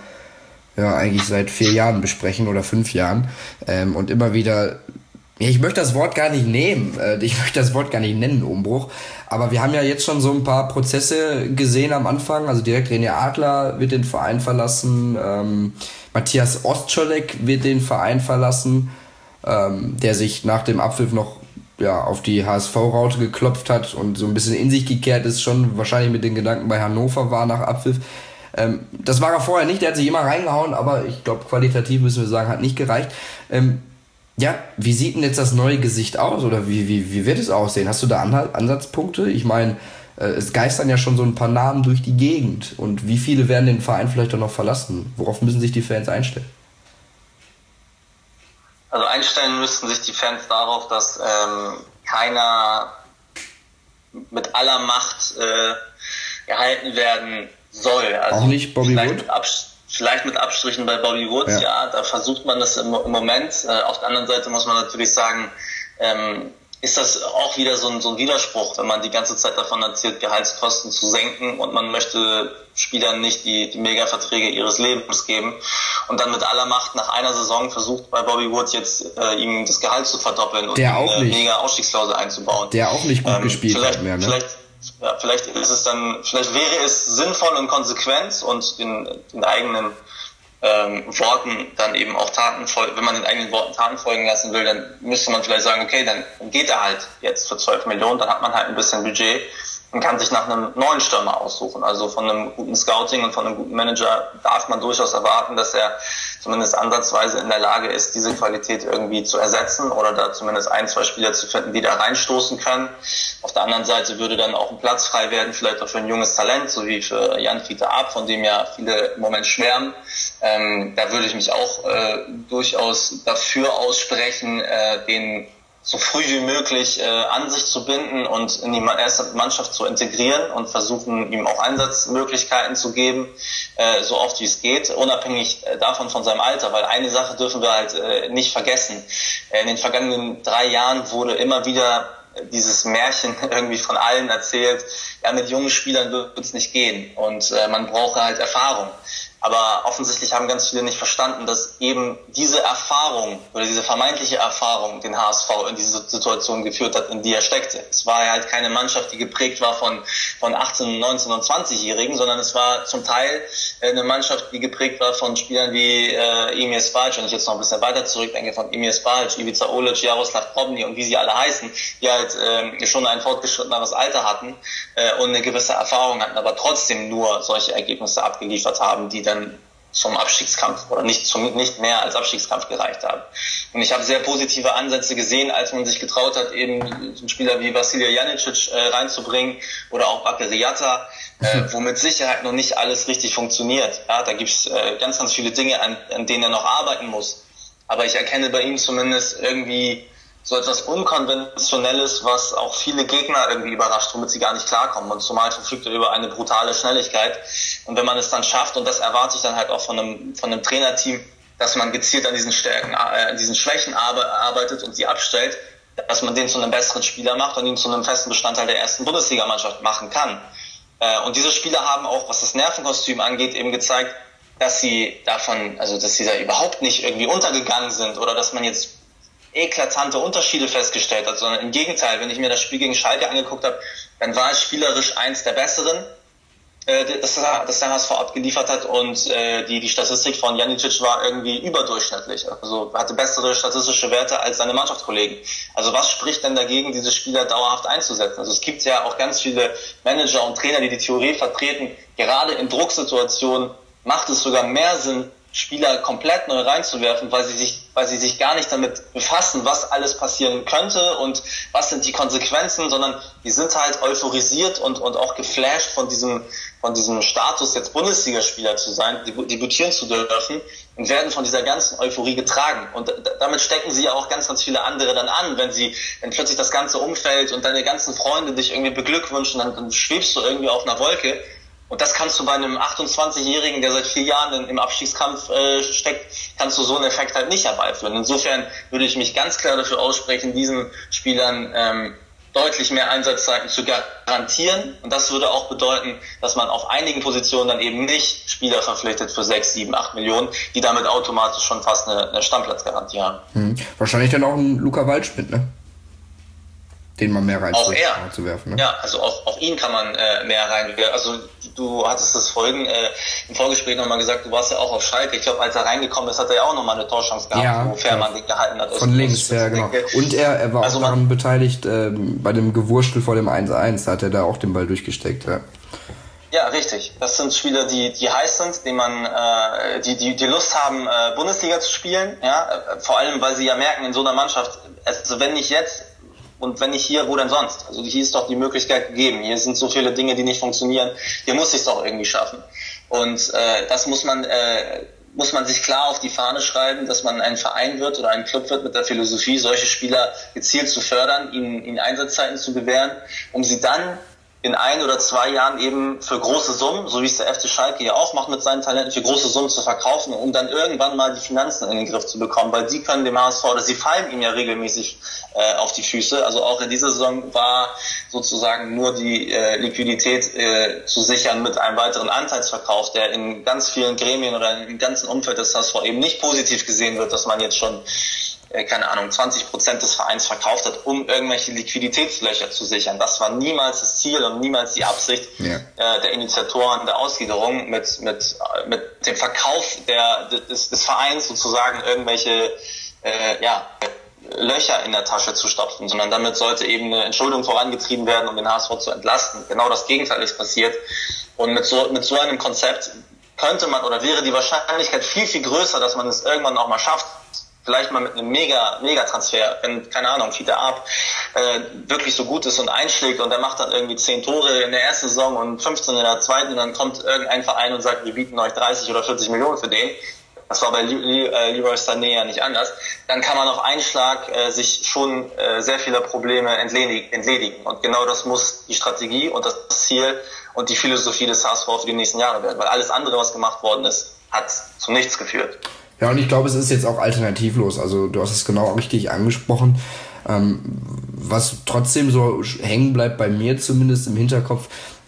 ja eigentlich seit vier Jahren besprechen oder fünf Jahren ähm, und immer wieder, ja, ich möchte das Wort gar nicht nehmen, äh, ich möchte das Wort gar nicht nennen, Umbruch, aber wir haben ja jetzt schon so ein paar Prozesse gesehen am Anfang, also direkt René Adler wird den Verein verlassen, ähm, Matthias Ostscholek wird den Verein verlassen, Ähm, der sich nach dem Abpfiff noch ja, auf die H S V-Raute geklopft hat und so ein bisschen in sich gekehrt ist, schon wahrscheinlich mit den Gedanken bei Hannover war nach Abpfiff. Ähm, das war er vorher nicht, der hat sich immer reingehauen, aber ich glaube, qualitativ müssen wir sagen, hat nicht gereicht. Ähm, ja, wie sieht denn jetzt das neue Gesicht aus, oder wie, wie, wie wird es aussehen? Hast du da Anhal- Ansatzpunkte? Ich meine, äh, es geistern ja schon so ein paar Namen durch die Gegend, und wie viele werden den Verein vielleicht auch noch verlassen? Worauf müssen sich die Fans einstellen? Also einstellen müssten sich die Fans darauf, dass ähm, keiner mit aller Macht äh, gehalten werden soll. Also auch nicht Bobby vielleicht Wood? Mit Abs- vielleicht mit Abstrichen bei Bobby Wood, ja. ja, da versucht man das im, im Moment. Äh, auf der anderen Seite muss man natürlich sagen, ähm, ist das auch wieder so ein, so ein Widerspruch, wenn man die ganze Zeit davon erzählt, Gehaltskosten zu senken, und man möchte Spielern nicht die, die Mega-Verträge ihres Lebens geben, und dann mit aller Macht nach einer Saison versucht bei Bobby Wood jetzt äh, ihm das Gehalt zu verdoppeln und der auch eine nicht. Mega-Ausstiegsklausel einzubauen. Der auch nicht gut ähm, gespielt vielleicht, hat mehr, ne? Vielleicht, ja, vielleicht ist es dann, vielleicht wäre es sinnvoll und konsequent und den, den eigenen Ähm, Worten dann eben auch Taten folgen, wenn man den eigenen Worten Taten folgen lassen will, dann müsste man vielleicht sagen, okay, dann geht er halt jetzt für zwölf Millionen, dann hat man halt ein bisschen Budget und kann sich nach einem neuen Stürmer aussuchen. Also von einem guten Scouting und von einem guten Manager darf man durchaus erwarten, dass er zumindest ansatzweise in der Lage ist, diese Qualität irgendwie zu ersetzen oder da zumindest ein, zwei Spieler zu finden, die da reinstoßen können. Auf der anderen Seite würde dann auch ein Platz frei werden, vielleicht auch für ein junges Talent, so wie für Jan-Fiete Arp, von dem ja viele im Moment schwärmen. Ähm, da würde ich mich auch äh, durchaus dafür aussprechen, äh, den so früh wie möglich äh, an sich zu binden und in die erste Mannschaft zu integrieren und versuchen, ihm auch Einsatzmöglichkeiten zu geben, äh, so oft wie es geht, unabhängig äh, davon von seinem Alter, weil eine Sache dürfen wir halt äh, nicht vergessen. Äh, in den vergangenen drei Jahren wurde immer wieder dieses Märchen irgendwie von allen erzählt, ja, mit jungen Spielern wird es nicht gehen, und äh, man brauche halt Erfahrung. Aber offensichtlich haben ganz viele nicht verstanden, dass eben diese Erfahrung oder diese vermeintliche Erfahrung den H S V in diese Situation geführt hat, in die er steckte. Es war ja halt keine Mannschaft, die geprägt war von, von achtzehn-, neunzehn- und zwanzigjährigen, sondern es war zum Teil eine Mannschaft, die geprägt war von Spielern wie äh, Emir Spajic, wenn ich jetzt noch ein bisschen weiter zurückdenke, von Emir Spajic, Ivica Olic, Jaroslav Probny und wie sie alle heißen, die halt äh, schon ein fortgeschritteneres Alter hatten äh, und eine gewisse Erfahrung hatten, aber trotzdem nur solche Ergebnisse abgeliefert haben, die dann zum Abstiegskampf oder nicht zum nicht mehr als Abstiegskampf gereicht haben. Und ich habe sehr positive Ansätze gesehen, als man sich getraut hat, eben einen Spieler wie Vasilija Janicic äh, reinzubringen oder auch Bakary Yatta, äh, wo mit Sicherheit noch nicht alles richtig funktioniert. Ja, da gibt's äh, ganz, ganz viele Dinge, an, an denen er noch arbeiten muss. Aber ich erkenne bei ihm zumindest irgendwie so etwas Unkonventionelles, was auch viele Gegner irgendwie überrascht, womit sie gar nicht klarkommen. Und zumal verfügt er über eine brutale Schnelligkeit. Und wenn man es dann schafft, und das erwarte ich dann halt auch von einem, von einem Trainerteam, dass man gezielt an diesen Stärken, äh, an diesen Schwächen arbeitet und sie abstellt, dass man den zu einem besseren Spieler macht und ihn zu einem festen Bestandteil der ersten Bundesligamannschaft machen kann. Äh, und diese Spieler haben auch, was das Nervenkostüm angeht, eben gezeigt, dass sie davon, also dass sie da überhaupt nicht irgendwie untergegangen sind oder dass man jetzt eklatante Unterschiede festgestellt hat, sondern im Gegenteil, wenn ich mir das Spiel gegen Schalke angeguckt habe, dann war es spielerisch eins der besseren, äh, das, das der H S V abgeliefert hat, und äh, die, die Statistik von Janicic war irgendwie überdurchschnittlich, also hatte bessere statistische Werte als seine Mannschaftskollegen. Also was spricht denn dagegen, diese Spieler dauerhaft einzusetzen? Also es gibt ja auch ganz viele Manager und Trainer, die die Theorie vertreten, gerade in Drucksituationen macht es sogar mehr Sinn, Spieler komplett neu reinzuwerfen, weil sie sich, weil sie sich gar nicht damit befassen, was alles passieren könnte und was sind die Konsequenzen, sondern die sind halt euphorisiert und, und auch geflasht von diesem, von diesem Status, jetzt Bundesligaspieler zu sein, debütieren zu dürfen, und werden von dieser ganzen Euphorie getragen. Und damit stecken sie ja auch ganz, ganz viele andere dann an, wenn sie, wenn plötzlich das ganze Umfeld und deine ganzen Freunde dich irgendwie beglückwünschen, dann, dann schwebst du irgendwie auf einer Wolke. Und das kannst du bei einem achtundzwanzigjährigen, der seit vier Jahren im Abstiegskampf äh, steckt, kannst du so einen Effekt halt nicht herbeiführen. Insofern würde ich mich ganz klar dafür aussprechen, diesen Spielern ähm, deutlich mehr Einsatzzeiten zu garantieren. Und das würde auch bedeuten, dass man auf einigen Positionen dann eben nicht Spieler verpflichtet für sechs, sieben, acht Millionen, die damit automatisch schon fast eine, eine Stammplatzgarantie haben. Hm. Wahrscheinlich dann auch ein Luca Waldschmidt, ne? Den man mehr reinzuwerfen. Ne? Ja, also auf, auf ihn kann man äh, mehr reinwerfen. Also du hattest das vorhin äh, im Vorgespräch nochmal gesagt, du warst ja auch auf Schalke. Ich glaube, als er reingekommen ist, hat er ja auch nochmal eine Torchance gehabt, ja, wo Fährmann den gehalten hat. Von links, ja genau. Und er, er war also auch daran beteiligt, äh, bei dem Gewurstel vor dem eins eins, da hat er da auch den Ball durchgesteckt. Ja. Ja, richtig. Das sind Spieler, die die heiß sind, die man, äh, die die die Lust haben, äh, Bundesliga zu spielen. Ja, vor allem, weil sie ja merken, in so einer Mannschaft, also wenn nicht jetzt und wenn nicht hier, wo denn sonst? Also hier ist doch die Möglichkeit gegeben. Hier sind so viele Dinge, die nicht funktionieren. Hier muss ich es doch irgendwie schaffen. Und äh, das muss man äh, muss man sich klar auf die Fahne schreiben, dass man ein Verein wird oder ein Club wird mit der Philosophie, solche Spieler gezielt zu fördern, ihnen, ihnen Einsatzzeiten zu gewähren, um sie dann in ein oder zwei Jahren eben für große Summen, so wie es der F C Schalke ja auch macht mit seinen Talenten, für große Summen zu verkaufen, um dann irgendwann mal die Finanzen in den Griff zu bekommen, weil die können dem H S V, oder sie fallen ihm ja regelmäßig äh, auf die Füße. Also auch in dieser Saison war sozusagen nur die äh, Liquidität äh, zu sichern mit einem weiteren Anteilsverkauf, der in ganz vielen Gremien oder im ganzen Umfeld des H S V eben nicht positiv gesehen wird, dass man jetzt schon keine Ahnung, zwanzig Prozent des Vereins verkauft hat, um irgendwelche Liquiditätslöcher zu sichern. Das war niemals das Ziel und niemals die Absicht ja. äh, der Initiatoren der Ausgliederung, mit mit mit dem Verkauf der des, des Vereins sozusagen irgendwelche äh, ja Löcher in der Tasche zu stopfen, sondern damit sollte eben eine Entschuldung vorangetrieben werden, um den H S V zu entlasten. Genau das Gegenteil ist passiert. Und mit so mit so einem Konzept könnte man, oder wäre die Wahrscheinlichkeit viel, viel größer, dass man es irgendwann auch mal schafft, vielleicht mal mit einem mega mega Transfer, wenn, keine Ahnung, Fiete Arp äh, wirklich so gut ist und einschlägt und er macht dann irgendwie zehn Tore in der ersten Saison und fünfzehn in der zweiten, und dann kommt irgendein Verein und sagt, wir bieten euch dreißig oder vierzig Millionen für den. Das war bei Leroy Sané ja nicht anders. Dann kann man auf einen Schlag äh, sich schon äh, sehr vieler Probleme entledigen, entledigen. Und genau das muss die Strategie und das Ziel und die Philosophie des H S V für die nächsten Jahre werden. Weil alles andere, was gemacht worden ist, hat zu nichts geführt. Ja, und ich glaube, es ist jetzt auch alternativlos. Also du hast es genau richtig angesprochen. Ähm, was trotzdem so hängen bleibt, bei mir zumindest im Hinterkopf,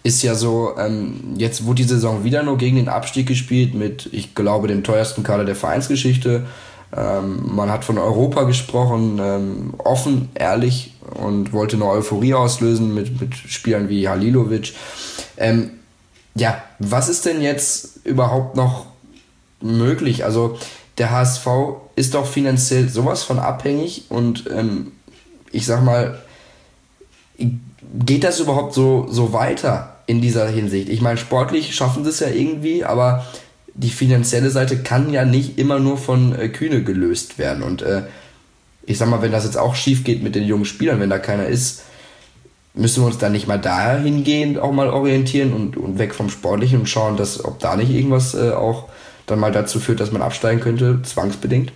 ist ja so, ähm, jetzt wurde die Saison wieder nur gegen den Abstieg gespielt mit, ich glaube, dem teuersten Kader der Vereinsgeschichte. Ähm, man hat von Europa gesprochen, ähm, offen, ehrlich, und wollte eine Euphorie auslösen mit, mit Spielern wie Halilovic. Ähm, ja, was ist denn jetzt überhaupt noch möglich? Also der H S V ist doch finanziell sowas von abhängig und ähm, ich sag mal, geht das überhaupt so, so weiter in dieser Hinsicht? Ich meine, sportlich schaffen sie es ja irgendwie, aber die finanzielle Seite kann ja nicht immer nur von äh, Kühne gelöst werden. Und äh, ich sag mal, wenn das jetzt auch schief geht mit den jungen Spielern, wenn da keiner ist, müssen wir uns dann nicht mal dahingehend auch mal orientieren und, und weg vom Sportlichen und schauen, dass, ob da nicht irgendwas äh, auch dann mal dazu führt, dass man absteigen könnte, zwangsbedingt?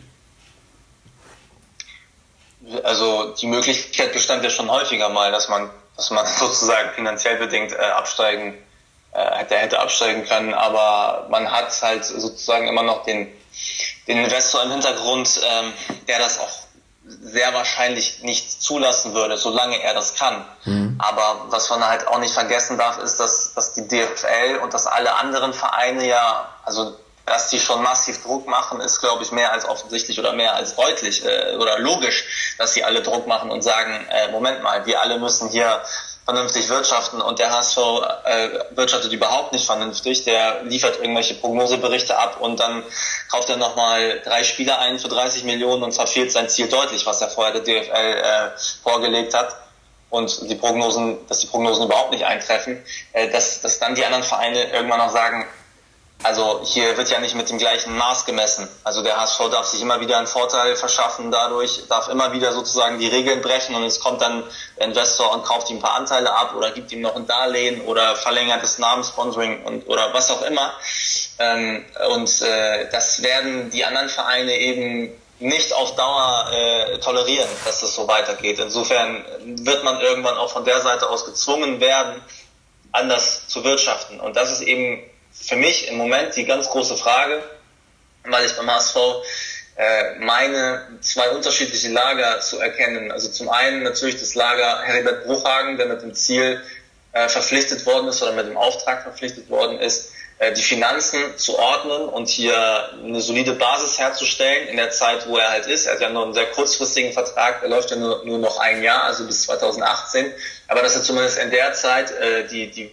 Also die Möglichkeit bestand ja schon häufiger mal, dass man, dass man sozusagen finanziell bedingt äh, absteigen äh, hätte, hätte absteigen können, aber man hat halt sozusagen immer noch den, den Investor im Hintergrund, ähm, der das auch sehr wahrscheinlich nicht zulassen würde, solange er das kann. Mhm. Aber was man halt auch nicht vergessen darf, ist, dass, dass die D F L und dass alle anderen Vereine ja, also dass die schon massiv Druck machen, ist, glaube ich, mehr als offensichtlich oder mehr als deutlich äh, oder logisch, dass sie alle Druck machen und sagen, äh, Moment mal, wir alle müssen hier vernünftig wirtschaften und der H S V äh, wirtschaftet überhaupt nicht vernünftig, der liefert irgendwelche Prognoseberichte ab und dann kauft er nochmal drei Spieler ein für dreißig Millionen und verfehlt sein Ziel deutlich, was er vorher der D F L äh, vorgelegt hat und die Prognosen, dass die Prognosen überhaupt nicht eintreffen, äh, dass, dass dann die anderen Vereine irgendwann noch sagen, also hier wird ja nicht mit dem gleichen Maß gemessen. Also der H S V darf sich immer wieder einen Vorteil verschaffen dadurch, darf immer wieder sozusagen die Regeln brechen und es kommt dann der Investor und kauft ihm ein paar Anteile ab oder gibt ihm noch ein Darlehen oder verlängert das Namenssponsoring und oder was auch immer. Ähm, und äh, das werden die anderen Vereine eben nicht auf Dauer äh, tolerieren, dass das so weitergeht. Insofern wird man irgendwann auch von der Seite aus gezwungen werden, anders zu wirtschaften. Und das ist eben für mich im Moment die ganz große Frage, weil ich beim H S V äh, meine, zwei unterschiedliche Lager zu erkennen. Also zum einen natürlich das Lager Heribert Bruchhagen, der mit dem Ziel äh, verpflichtet worden ist oder mit dem Auftrag verpflichtet worden ist, äh, die Finanzen zu ordnen und hier eine solide Basis herzustellen in der Zeit, wo er halt ist. Er hat ja nur einen sehr kurzfristigen Vertrag, der läuft ja nur, nur noch ein Jahr, also bis zweitausendachtzehn. Aber dass er zumindest in der Zeit äh, die, die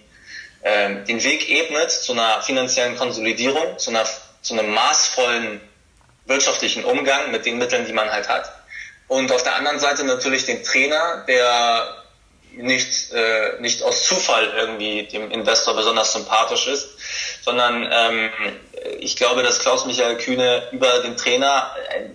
den Weg ebnet zu einer finanziellen Konsolidierung, zu, einer, zu einem maßvollen wirtschaftlichen Umgang mit den Mitteln, die man halt hat. Und auf der anderen Seite natürlich den Trainer, der nicht, äh, nicht aus Zufall irgendwie dem Investor besonders sympathisch ist, sondern ähm, ich glaube, dass Klaus-Michael Kühne über den Trainer äh,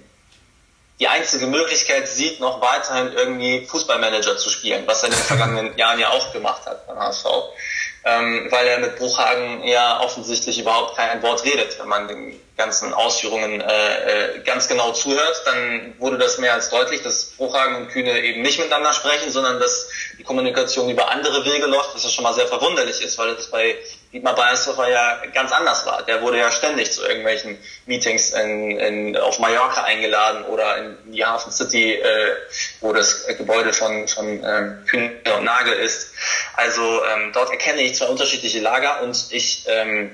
die einzige Möglichkeit sieht, noch weiterhin irgendwie Fußballmanager zu spielen, was er in den vergangenen Jahren ja auch gemacht hat beim H S V. Ähm, weil er mit Bruchhagen ja offensichtlich überhaupt kein Wort redet. Wenn man den ganzen Ausführungen äh, äh, ganz genau zuhört, dann wurde das mehr als deutlich, dass Bruchhagen und Kühne eben nicht miteinander sprechen, sondern dass die Kommunikation über andere Wege läuft, was ja schon mal sehr verwunderlich ist, weil das bei Dietmar Beiersdorfer ja ganz anders war. Der wurde ja ständig zu irgendwelchen Meetings in, in, auf Mallorca eingeladen oder in die Hafen City, äh, wo das Gebäude von, von ähm, Kühne und Nagel ist. Also ähm, dort erkenne ich zwei unterschiedliche Lager und ich ähm,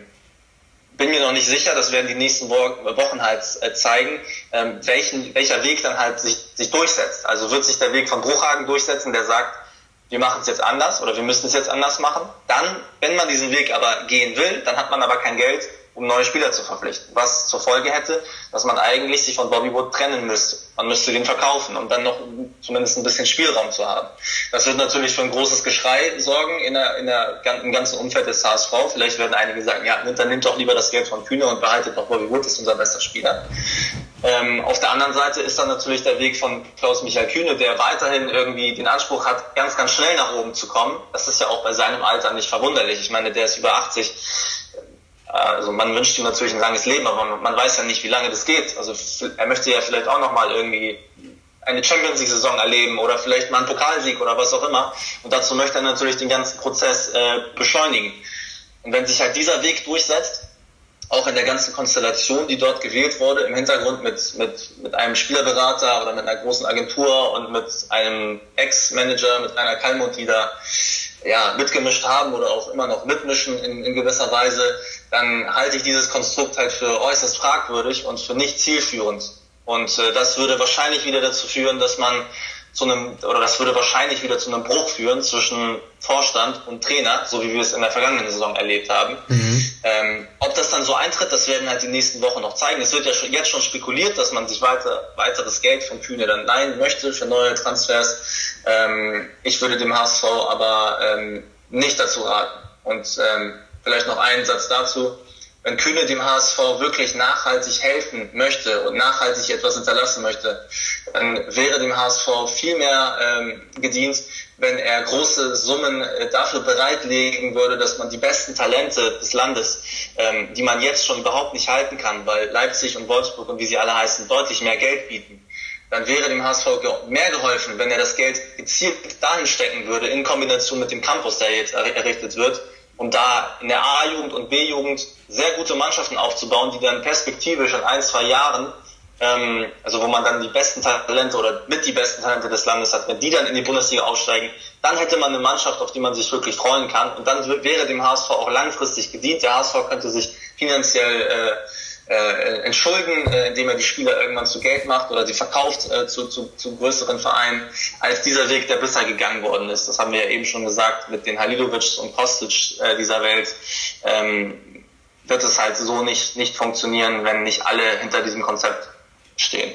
bin mir noch nicht sicher, das werden die nächsten Wochen halt äh, zeigen, ähm, welchen, welcher Weg dann halt sich, sich durchsetzt. Also wird sich der Weg von Bruchhagen durchsetzen, der sagt, wir machen es jetzt anders oder wir müssen es jetzt anders machen. Dann, wenn man diesen Weg aber gehen will, dann hat man aber kein Geld, um neue Spieler zu verpflichten. Was zur Folge hätte, dass man eigentlich sich von Bobby Wood trennen müsste. Man müsste den verkaufen, um dann noch zumindest ein bisschen Spielraum zu haben. Das wird natürlich für ein großes Geschrei sorgen in der, in der, im ganzen Umfeld des H S V. Vielleicht werden einige sagen, ja, dann nimmt doch lieber das Geld von Kühne und behaltet doch Bobby Wood, ist unser bester Spieler. Ähm, auf der anderen Seite ist dann natürlich der Weg von Klaus-Michael Kühne, der weiterhin irgendwie den Anspruch hat, ganz, ganz schnell nach oben zu kommen. Das ist ja auch bei seinem Alter nicht verwunderlich. Ich meine, der ist über achtzig. Also man wünscht ihm natürlich ein langes Leben, aber man, man weiß ja nicht, wie lange das geht. Also er möchte ja vielleicht auch nochmal irgendwie eine Champions League Saison erleben oder vielleicht mal einen Pokalsieg oder was auch immer. Und dazu möchte er natürlich den ganzen Prozess äh, beschleunigen. Und wenn sich halt dieser Weg durchsetzt, auch in der ganzen Konstellation, die dort gewählt wurde, im Hintergrund mit, mit, mit einem Spielerberater oder mit einer großen Agentur und mit einem Ex-Manager, mit einer Kalmund, die da ja, mitgemischt haben oder auch immer noch mitmischen in, in gewisser Weise, dann halte ich dieses Konstrukt halt für äußerst fragwürdig und für nicht zielführend. Und äh, das würde wahrscheinlich wieder dazu führen, dass man zu einem, oder das würde wahrscheinlich wieder zu einem Bruch führen zwischen Vorstand und Trainer, so wie wir es in der vergangenen Saison erlebt haben. Mhm. Ähm, ob das dann so eintritt, das werden halt die nächsten Wochen noch zeigen. Es wird ja schon, jetzt schon spekuliert, dass man sich weiter, weiteres Geld von Kühne dann leihen möchte für neue Transfers. Ähm, ich würde dem H S V aber ähm, nicht dazu raten. Und ähm, vielleicht noch einen Satz dazu. Wenn Kühne dem H S V wirklich nachhaltig helfen möchte und nachhaltig etwas hinterlassen möchte, dann wäre dem H S V viel mehr ähm, gedient, wenn er große Summen äh, dafür bereitlegen würde, dass man die besten Talente des Landes, ähm, die man jetzt schon überhaupt nicht halten kann, weil Leipzig und Wolfsburg und wie sie alle heißen, deutlich mehr Geld bieten. Dann wäre dem H S V mehr geholfen, wenn er das Geld gezielt dahin stecken würde, in Kombination mit dem Campus, der jetzt errichtet wird, um da in der A-Jugend und B-Jugend sehr gute Mannschaften aufzubauen, die dann perspektivisch in ein, zwei Jahren, ähm, also wo man dann die besten Talente oder mit die besten Talente des Landes hat, wenn die dann in die Bundesliga aufsteigen, dann hätte man eine Mannschaft, auf die man sich wirklich freuen kann, und dann wäre dem H S V auch langfristig gedient. Der H S V könnte sich finanziell äh, äh, entschulden, äh, indem er die Spieler irgendwann zu Geld macht oder sie verkauft äh, zu, zu, zu größeren Vereinen, als dieser Weg, der bisher gegangen worden ist. Das haben wir ja eben schon gesagt, mit den Halilovic und Kostic äh, dieser Welt. Ähm, wird es halt so nicht, nicht funktionieren, wenn nicht alle hinter diesem Konzept stehen.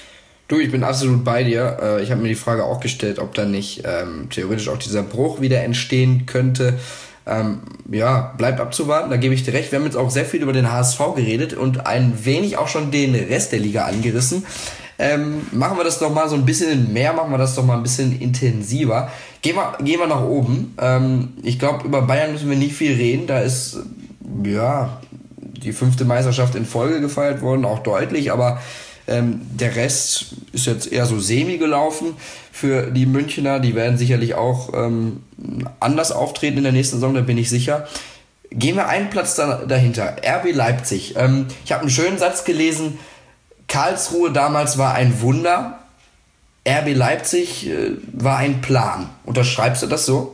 Du, ich bin absolut bei dir. Ich habe mir die Frage auch gestellt, ob da nicht ähm, theoretisch auch dieser Bruch wieder entstehen könnte. Ähm, ja, bleibt abzuwarten, da gebe ich dir recht. Wir haben jetzt auch sehr viel über den H S V geredet und ein wenig auch schon den Rest der Liga angerissen. Ähm, machen wir das doch mal so ein bisschen mehr, machen wir das doch mal ein bisschen intensiver. Gehen wir, gehen wir nach oben. Ähm, ich glaube, über Bayern müssen wir nicht viel reden. Da ist ja die fünfte Meisterschaft in Folge gefeiert worden, auch deutlich, aber ähm, der Rest ist jetzt eher so semi gelaufen für die Münchner. Die werden sicherlich auch ähm, anders auftreten in der nächsten Saison, da bin ich sicher. Gehen wir einen Platz da, dahinter, R B Leipzig. Ähm, ich habe einen schönen Satz gelesen, Karlsruhe damals war ein Wunder, R B Leipzig äh, war ein Plan. Unterschreibst du das so?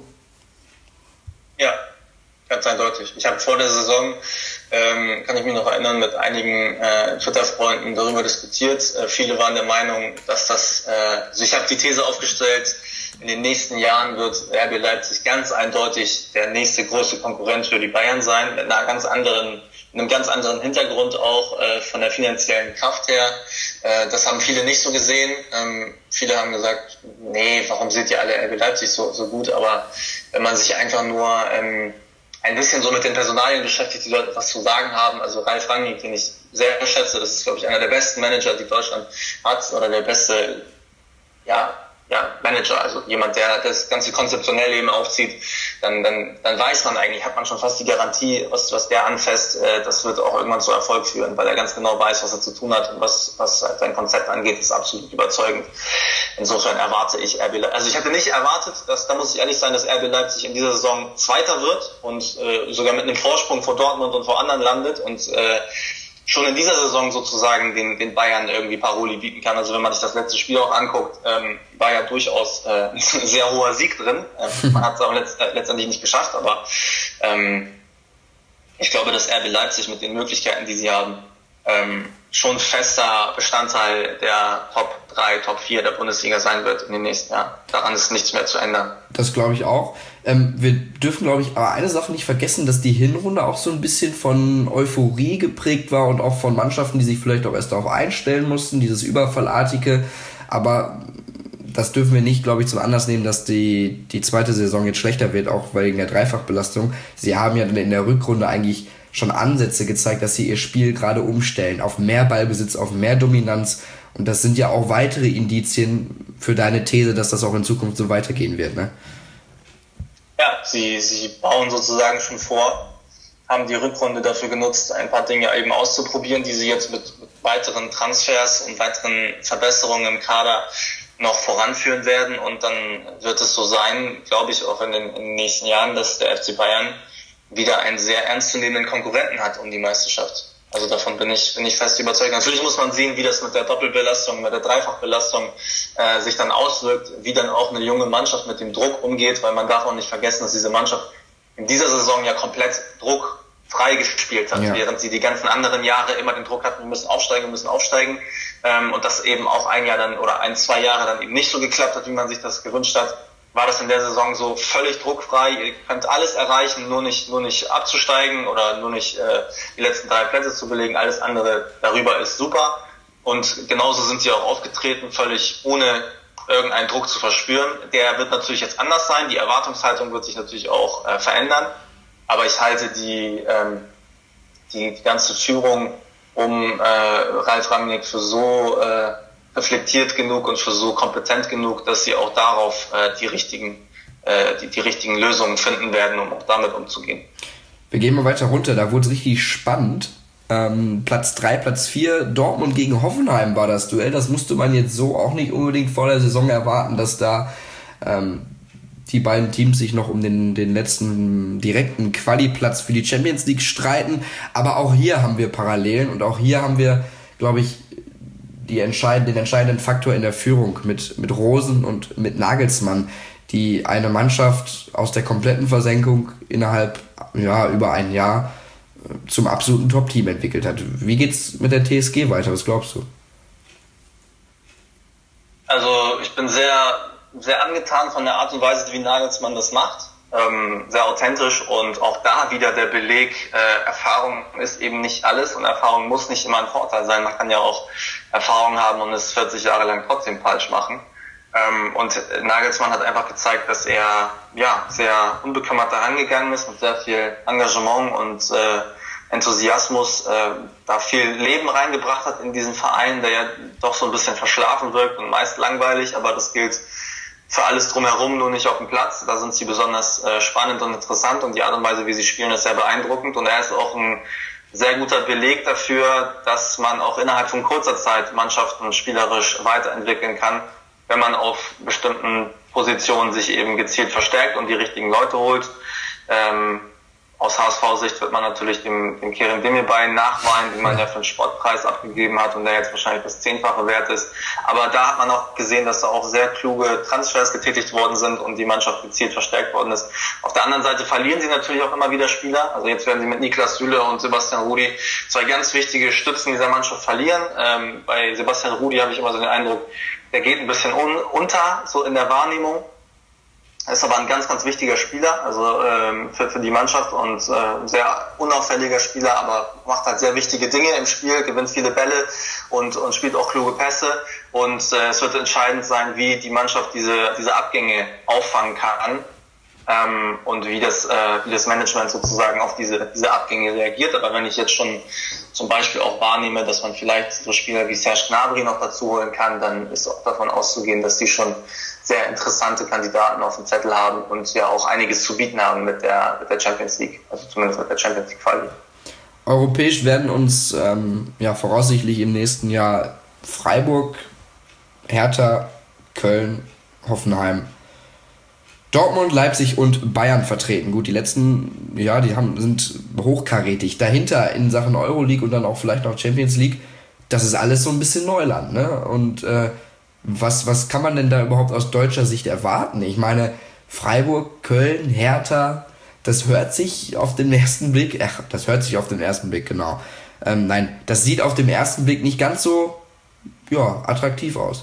Ja, ganz eindeutig. Ich habe vor der Saison, ähm, kann ich mich noch erinnern, mit einigen äh, Twitter-Freunden darüber diskutiert. Äh, viele waren der Meinung, dass das, äh, also ich habe die These aufgestellt, in den nächsten Jahren wird R B Leipzig ganz eindeutig der nächste große Konkurrent für die Bayern sein, mit einer ganz anderen, einem ganz anderen Hintergrund auch äh, von der finanziellen Kraft her. Äh, das haben viele nicht so gesehen. Ähm, viele haben gesagt, nee, warum seht ihr alle R B Leipzig so, so gut? Aber wenn man sich einfach nur ähm, ein bisschen so mit den Personalien beschäftigt, die Leute was zu sagen haben. Also Ralf Rangnick, den ich sehr schätze, das ist, glaube ich, einer der besten Manager, die Deutschland hat, oder der beste, ja, ja, Manager, also jemand, der das ganze konzeptionell eben aufzieht, dann, dann, dann weiß man eigentlich, hat man schon fast die Garantie, was, was der anfasst, äh, das wird auch irgendwann zu Erfolg führen, weil er ganz genau weiß, was er zu tun hat und was, was sein Konzept angeht, ist absolut überzeugend. Insofern erwarte ich R B Leipzig, also ich hätte nicht erwartet, dass, da muss ich ehrlich sein, dass R B Leipzig in dieser Saison Zweiter wird und äh, sogar mit einem Vorsprung vor Dortmund und vor anderen landet und äh, schon in dieser Saison sozusagen den, den Bayern irgendwie Paroli bieten kann. Also wenn man sich das letzte Spiel auch anguckt, ähm, war ja durchaus äh, ein sehr hoher Sieg drin. Ähm, man hat es auch letzt, äh, letztendlich nicht geschafft, aber ähm, ich glaube, dass R B Leipzig mit den Möglichkeiten, die sie haben, ähm, schon fester Bestandteil der Top drei, Top vier der Bundesliga sein wird in den nächsten Jahren. Daran ist nichts mehr zu ändern. Das glaube ich auch. Ähm, wir dürfen, glaube ich, aber eine Sache nicht vergessen, dass die Hinrunde auch so ein bisschen von Euphorie geprägt war und auch von Mannschaften, die sich vielleicht auch erst darauf einstellen mussten, dieses Überfallartige. Aber das dürfen wir nicht, glaube ich, zum Anlass nehmen, dass die, die zweite Saison jetzt schlechter wird, auch wegen der Dreifachbelastung. Sie haben ja in der Rückrunde eigentlich schon Ansätze gezeigt, dass sie ihr Spiel gerade umstellen, auf mehr Ballbesitz, auf mehr Dominanz. Und das sind ja auch weitere Indizien für deine These, dass das auch in Zukunft so weitergehen wird, ne? Ja, sie, sie bauen sozusagen schon vor, haben die Rückrunde dafür genutzt, ein paar Dinge eben auszuprobieren, die sie jetzt mit, mit weiteren Transfers und weiteren Verbesserungen im Kader noch voranführen werden. Und dann wird es so sein, glaube ich, auch in den, in den nächsten Jahren, dass der F C Bayern wieder einen sehr ernstzunehmenden Konkurrenten hat um die Meisterschaft. Also davon bin ich, bin ich fest überzeugt. Natürlich muss man sehen, wie das mit der Doppelbelastung, mit der Dreifachbelastung äh, sich dann auswirkt, wie dann auch eine junge Mannschaft mit dem Druck umgeht, weil man darf auch nicht vergessen, dass diese Mannschaft in dieser Saison ja komplett druckfrei gespielt hat, ja. Während sie die ganzen anderen Jahre immer den Druck hatten, wir müssen aufsteigen, wir müssen aufsteigen. Ähm, und das eben auch ein Jahr dann oder ein, zwei Jahre dann eben nicht so geklappt hat, wie man sich das gewünscht hat. War das in der Saison so völlig druckfrei, ihr könnt alles erreichen, nur nicht nur nicht abzusteigen oder nur nicht äh, die letzten drei Plätze zu belegen, alles andere darüber ist super. Und genauso sind sie auch aufgetreten, völlig ohne irgendeinen Druck zu verspüren. Der wird natürlich jetzt anders sein, die Erwartungshaltung wird sich natürlich auch äh, verändern, aber ich halte die, ähm, die, die ganze Führung um äh, Ralf Rangnick für so äh, reflektiert genug und für so kompetent genug, dass sie auch darauf äh, die richtigen äh, die, die richtigen Lösungen finden werden, um auch damit umzugehen. Wir gehen mal weiter runter, da wurde es richtig spannend. Ähm, Platz drei, Platz vier, Dortmund gegen Hoffenheim war das Duell. Das musste man jetzt so auch nicht unbedingt vor der Saison erwarten, dass da ähm, die beiden Teams sich noch um den, den letzten direkten Quali-Platz für die Champions League streiten. Aber auch hier haben wir Parallelen und auch hier haben wir, glaube ich, die entscheidenden, den entscheidenden Faktor in der Führung mit, mit Rosen und mit Nagelsmann, die eine Mannschaft aus der kompletten Versenkung innerhalb, ja, über ein Jahr zum absoluten Top-Team entwickelt hat. Wie geht's mit der T S G weiter? Was glaubst du? Also ich bin sehr, sehr angetan von der Art und Weise, wie Nagelsmann das macht. Ähm, sehr authentisch und auch da wieder der Beleg, äh, Erfahrung ist eben nicht alles und Erfahrung muss nicht immer ein Vorteil sein. Man kann ja auch Erfahrung haben und es vierzig Jahre lang trotzdem falsch machen. Ähm, und Nagelsmann hat einfach gezeigt, dass er ja sehr unbekümmert daran gegangen ist, mit sehr viel Engagement und äh, Enthusiasmus, äh, da viel Leben reingebracht hat in diesen Verein, der ja doch so ein bisschen verschlafen wirkt und meist langweilig, aber das gilt für alles drumherum, nur nicht auf dem Platz. Da sind sie besonders äh, spannend und interessant und die Art und Weise, wie sie spielen, ist sehr beeindruckend und er ist auch ein sehr guter Beleg dafür, dass man auch innerhalb von kurzer Zeit Mannschaften spielerisch weiterentwickeln kann, wenn man auf bestimmten Positionen sich eben gezielt verstärkt und die richtigen Leute holt. Ähm, aus H S V-Sicht wird man natürlich dem, dem Kerem Demirbay nachweinen, den man ja für den Sportpreis abgegeben hat und der jetzt wahrscheinlich das Zehnfache wert ist. Aber da hat man auch gesehen, dass da auch sehr kluge Transfers getätigt worden sind und die Mannschaft gezielt verstärkt worden ist. Auf der anderen Seite verlieren sie natürlich auch immer wieder Spieler. Also jetzt werden sie mit Niklas Süle und Sebastian Rudy zwei ganz wichtige Stützen dieser Mannschaft verlieren. Ähm, bei Sebastian Rudy habe ich immer so den Eindruck, der geht ein bisschen un- unter, so in der Wahrnehmung. Er ist aber ein ganz, ganz wichtiger Spieler, also ähm, für, für die Mannschaft und äh, sehr unauffälliger Spieler, aber macht halt sehr wichtige Dinge im Spiel, gewinnt viele Bälle und, und spielt auch kluge Pässe. Und äh, es wird entscheidend sein, wie die Mannschaft diese, diese Abgänge auffangen kann ähm, und wie das, äh, wie das Management sozusagen auf diese, diese Abgänge reagiert. Aber wenn ich jetzt schon zum Beispiel auch wahrnehme, dass man vielleicht so Spieler wie Serge Gnabry noch dazu holen kann, dann ist auch davon auszugehen, dass die schon sehr interessante Kandidaten auf dem Zettel haben und ja auch einiges zu bieten haben mit der, mit der Champions League, also zumindest mit der Champions League Quali. Europäisch werden uns ähm, ja voraussichtlich im nächsten Jahr Freiburg, Hertha, Köln, Hoffenheim, Dortmund, Leipzig und Bayern vertreten. Gut, die letzten, ja, die haben, sind hochkarätig. Dahinter in Sachen Euroleague und dann auch vielleicht noch Champions League, das ist alles so ein bisschen Neuland, ne? Und äh, Was, was kann man denn da überhaupt aus deutscher Sicht erwarten? Ich meine, Freiburg, Köln, Hertha, das hört sich auf den ersten Blick, ach, das hört sich auf den ersten Blick, genau. Ähm, nein, das sieht auf den ersten Blick nicht ganz so, ja, attraktiv aus.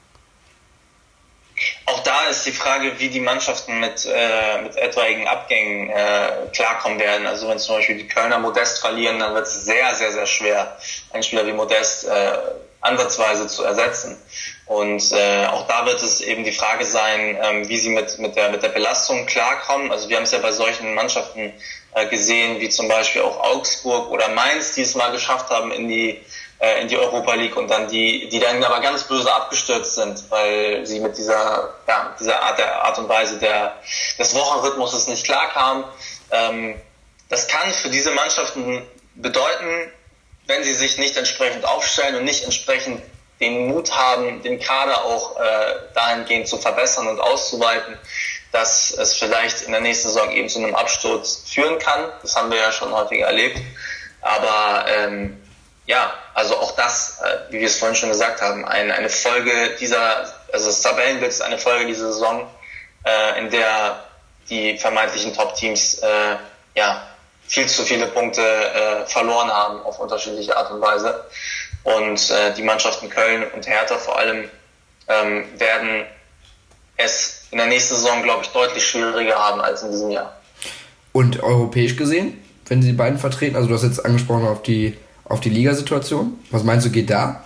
Auch da ist die Frage, wie die Mannschaften mit, äh, mit etwaigen Abgängen äh, klarkommen werden. Also wenn zum Beispiel die Kölner Modest verlieren, dann wird es sehr, sehr, sehr schwer, einen Spieler wie Modest äh, ansatzweise zu ersetzen. Und äh, auch da wird es eben die Frage sein, ähm, wie sie mit mit der mit der Belastung klarkommen. Also wir haben es ja bei solchen Mannschaften äh, gesehen, wie zum Beispiel auch Augsburg oder Mainz, die es mal geschafft haben in die äh, in die Europa League und dann die die dann aber ganz böse abgestürzt sind, weil sie mit dieser ja mit dieser Art der Art und Weise der des Wochenrhythmuses nicht klarkamen. Ähm, das kann für diese Mannschaften bedeuten, wenn sie sich nicht entsprechend aufstellen und nicht entsprechend den Mut haben, den Kader auch äh, dahingehend zu verbessern und auszuweiten, dass es vielleicht in der nächsten Saison eben zu einem Absturz führen kann. Das haben wir ja schon häufiger erlebt. Aber ähm, ja, also auch das, äh, wie wir es vorhin schon gesagt haben, ein, eine Folge dieser, also das Tabellenbild ist eine Folge dieser Saison, äh, in der die vermeintlichen Top-Teams äh, ja, viel zu viele Punkte äh, verloren haben auf unterschiedliche Art und Weise. Und äh, die Mannschaften Köln und Hertha vor allem ähm, werden es in der nächsten Saison, glaube ich, deutlich schwieriger haben als in diesem Jahr. Und europäisch gesehen, wenn Sie die beiden vertreten, also du hast jetzt angesprochen auf die, auf die Ligasituation, was meinst du, geht da?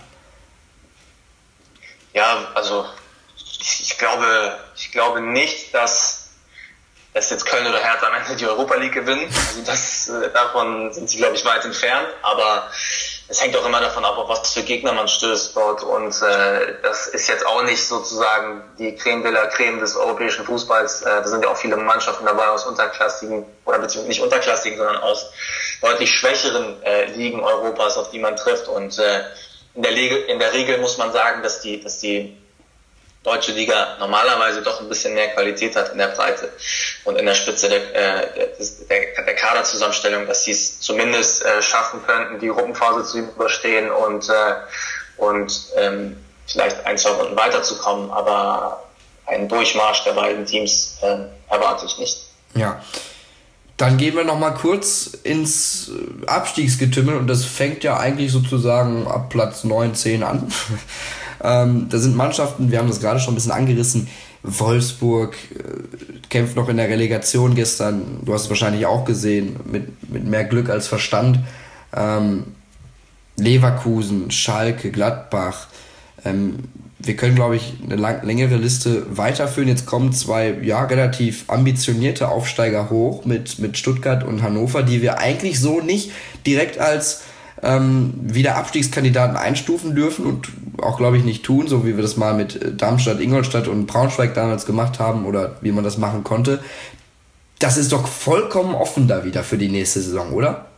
Ja, also ich, ich glaube, ich glaube nicht, dass dass jetzt Köln oder Hertha am Ende die Europa League gewinnen. Also das, äh, davon sind sie, glaube ich, weit entfernt. Aber es hängt auch immer davon ab, auf was für Gegner man stößt dort. Und äh, das ist jetzt auch nicht sozusagen die Creme de la Creme des europäischen Fußballs. Äh, da sind ja auch viele Mannschaften dabei aus unterklassigen, oder beziehungsweise nicht unterklassigen, sondern aus deutlich schwächeren äh, Ligen Europas, auf die man trifft. Und äh, in der Regel, in der Regel muss man sagen, dass die, dass die deutsche Liga normalerweise doch ein bisschen mehr Qualität hat in der Breite und in der Spitze der, äh, der, der Kaderzusammenstellung, dass sie es zumindest äh, schaffen könnten, die Gruppenphase zu überstehen und, äh, und ähm, vielleicht ein, zwei Runden weiterzukommen. Aber einen Durchmarsch der beiden Teams äh, erwarte ich nicht. Ja. Dann gehen wir nochmal kurz ins Abstiegsgetümmel und das fängt ja eigentlich sozusagen ab Platz neun, zehn an. Ähm, da sind Mannschaften, wir haben das gerade schon ein bisschen angerissen, Wolfsburg äh, kämpft noch in der Relegation gestern, du hast es wahrscheinlich auch gesehen, mit, mit mehr Glück als Verstand. Ähm, Leverkusen, Schalke, Gladbach, ähm, wir können, glaube ich, eine lang, längere Liste weiterführen. Jetzt kommen zwei ja relativ ambitionierte Aufsteiger hoch mit, mit Stuttgart und Hannover, die wir eigentlich so nicht direkt als ähm, wieder Abstiegskandidaten einstufen dürfen und auch, glaube ich, nicht tun, so wie wir das mal mit Darmstadt, Ingolstadt und Braunschweig damals gemacht haben oder wie man das machen konnte. Das ist doch vollkommen offen da wieder für die nächste Saison, oder?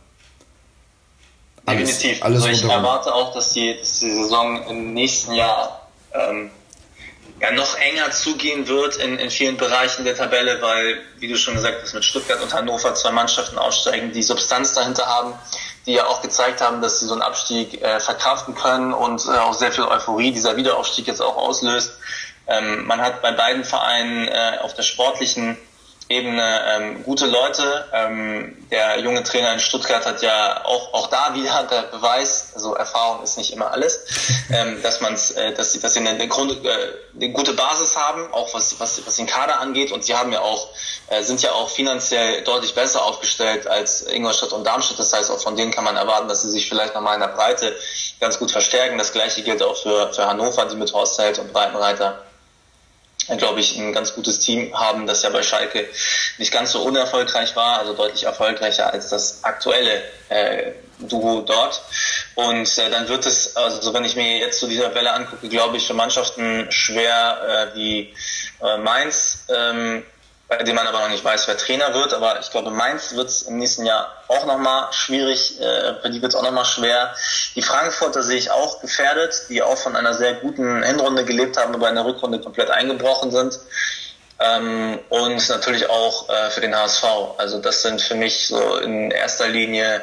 Alles, Definitiv. Alles also ich erwarte auch, dass die, dass die Saison im nächsten Jahr ähm, ja noch enger zugehen wird in, in vielen Bereichen der Tabelle, weil, wie du schon gesagt hast, mit Stuttgart und Hannover zwei Mannschaften aussteigen, die Substanz dahinter haben, die ja auch gezeigt haben, dass sie so einen Abstieg äh, verkraften können und äh, auch sehr viel Euphorie dieser Wiederaufstieg jetzt auch auslöst. Ähm, man hat bei beiden Vereinen äh, auf der sportlichen Ebene ähm, gute Leute. Ähm, der junge Trainer in Stuttgart hat ja auch auch da wieder der Beweis, also Erfahrung ist nicht immer alles, ähm, dass man's, äh, dass sie dass sie eine, eine, Grund, äh, eine gute Basis haben, auch was was was den Kader angeht, und sie haben ja auch äh, sind ja auch finanziell deutlich besser aufgestellt als Ingolstadt und Darmstadt. Das heißt, auch von denen kann man erwarten, dass sie sich vielleicht nochmal in der Breite ganz gut verstärken. Das Gleiche gilt auch für für Hannover, die mit Horst Held und Breitenreiter, glaube ich, ein ganz gutes Team haben, das ja bei Schalke nicht ganz so unerfolgreich war, also deutlich erfolgreicher als das aktuelle äh, Duo dort. Und äh, dann wird es, also wenn ich mir jetzt so diese Tabelle angucke, glaube ich, für Mannschaften schwer äh, wie äh, Mainz, ähm, bei dem man aber noch nicht weiß, wer Trainer wird, aber ich glaube, Mainz wird es im nächsten Jahr auch nochmal schwierig, äh, für die wird es auch nochmal schwer. Die Frankfurter sehe ich auch gefährdet, die auch von einer sehr guten Hinrunde gelebt haben, aber in der Rückrunde komplett eingebrochen sind. Ähm, und natürlich auch äh, für den H S V. Also das sind für mich so in erster Linie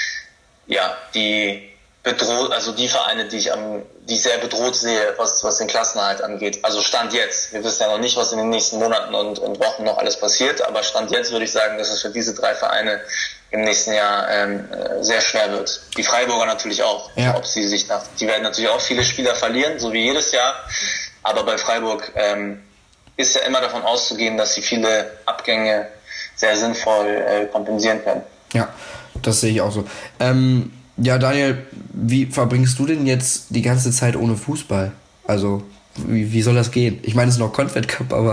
ja die bedroht, also die Vereine, die ich am, die ich sehr bedroht sehe, was, was den Klassenerhalt angeht. Also Stand jetzt. Wir wissen ja noch nicht, was in den nächsten Monaten und, und Wochen noch alles passiert, aber Stand jetzt würde ich sagen, dass es für diese drei Vereine im nächsten Jahr ähm, sehr schwer wird. Die Freiburger natürlich auch. Ja. Ob sie sich nach, die werden natürlich auch viele Spieler verlieren, so wie jedes Jahr. Aber bei Freiburg ähm, ist ja immer davon auszugehen, dass sie viele Abgänge sehr sinnvoll äh, kompensieren können. Ja, das sehe ich auch so. Ähm, Ja, Daniel, wie verbringst du denn jetzt die ganze Zeit ohne Fußball? Also, wie, wie soll das gehen? Ich meine, es ist noch Confed Cup, aber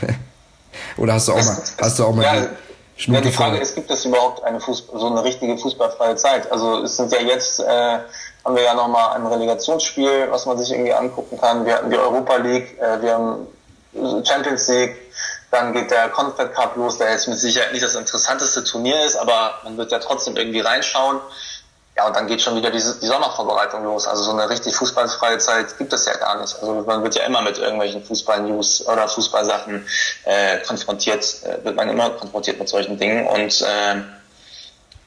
oder hast du auch es, mal, es, hast du auch mal ja, ja, die Frage ist, gibt es überhaupt eine Fußball, so eine richtige fußballfreie Zeit? Also, es sind ja jetzt, äh, haben wir ja nochmal ein Relegationsspiel, was man sich irgendwie angucken kann. Wir hatten die Europa League, äh, wir haben Champions League, dann geht der Confed Cup los, der jetzt mit Sicherheit nicht das interessanteste Turnier ist, aber man wird ja trotzdem irgendwie reinschauen. Ja, und dann geht schon wieder die, die Sommervorbereitung los. Also so eine richtig fußballfreie Zeit gibt es ja gar nicht. Also man wird ja immer mit irgendwelchen Fußball-News oder Fußballsachen äh, konfrontiert, äh, wird man immer konfrontiert mit solchen Dingen. Und äh,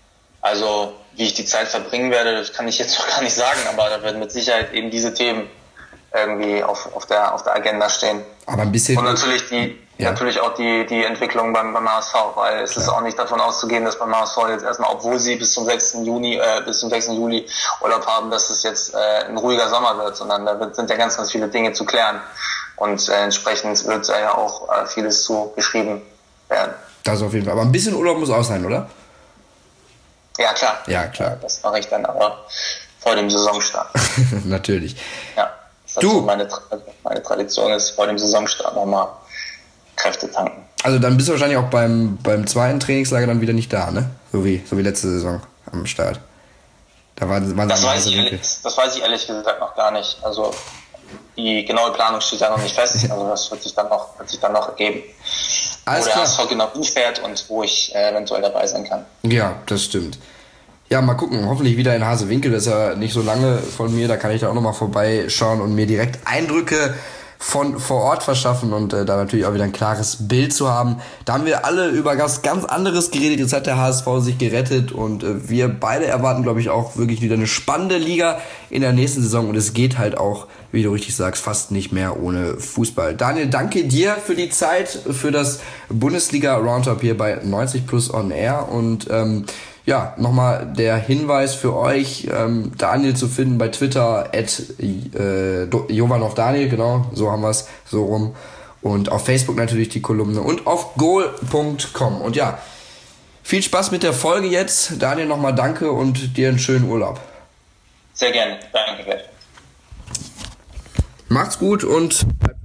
Also wie ich die Zeit verbringen werde, das kann ich jetzt noch gar nicht sagen, aber da werden mit Sicherheit eben diese Themen irgendwie auf, auf, der, auf der Agenda stehen. Aber ein bisschen... Und natürlich die ja. natürlich auch die, die Entwicklung beim, beim H S V, weil es Klar. ist auch nicht davon auszugehen, dass beim H S V jetzt erstmal, obwohl sie bis zum sechsten Juni, äh, bis zum sechsten Juli Urlaub haben, dass es jetzt äh, ein ruhiger Sommer wird, sondern da wird, sind ja ganz, ganz viele Dinge zu klären. Und äh, entsprechend wird da ja auch äh, vieles zu geschrieben werden. Das auf jeden Fall. Aber ein bisschen Urlaub muss auch sein, oder? Ja, klar. Ja, klar. Das mache ich dann aber vor dem Saisonstart. Natürlich. Ja, das du. So meine, meine Tradition ist, vor dem Saisonstart nochmal Kräfte tanken. Also dann bist du wahrscheinlich auch beim, beim zweiten Trainingslager dann wieder nicht da, ne? So wie, so wie letzte Saison am Start. Da waren, waren das, weiß ich ehrlich, das weiß ich ehrlich gesagt noch gar nicht. Also die genaue Planung steht ja noch nicht fest. Also das wird sich dann noch, wird sich dann noch ergeben. Alles wo der H S V genau hinfährt und wo ich äh, eventuell dabei sein kann. Ja, das stimmt. Ja, mal gucken. Hoffentlich wieder in Hasewinkel. Das ist ja nicht so lange von mir. Da kann ich da auch nochmal vorbeischauen und mir direkt Eindrücke von vor Ort verschaffen und äh, da natürlich auch wieder ein klares Bild zu haben. Da haben wir alle über was ganz anderes geredet. Jetzt hat der H S V sich gerettet und äh, wir beide erwarten, glaube ich, auch wirklich wieder eine spannende Liga in der nächsten Saison und es geht halt auch, wie du richtig sagst, fast nicht mehr ohne Fußball. Daniel, danke dir für die Zeit, für das Bundesliga-Roundup hier bei neunzig plus on air und ähm, ja, nochmal der Hinweis für euch, ähm, Daniel zu finden bei Twitter, at äh, Jovanov Daniel, genau, so haben wir es, so rum. Und auf Facebook natürlich die Kolumne und auf goal punkt com. Und ja, viel Spaß mit der Folge jetzt. Daniel, nochmal danke und dir einen schönen Urlaub. Sehr gerne, danke. Macht's gut und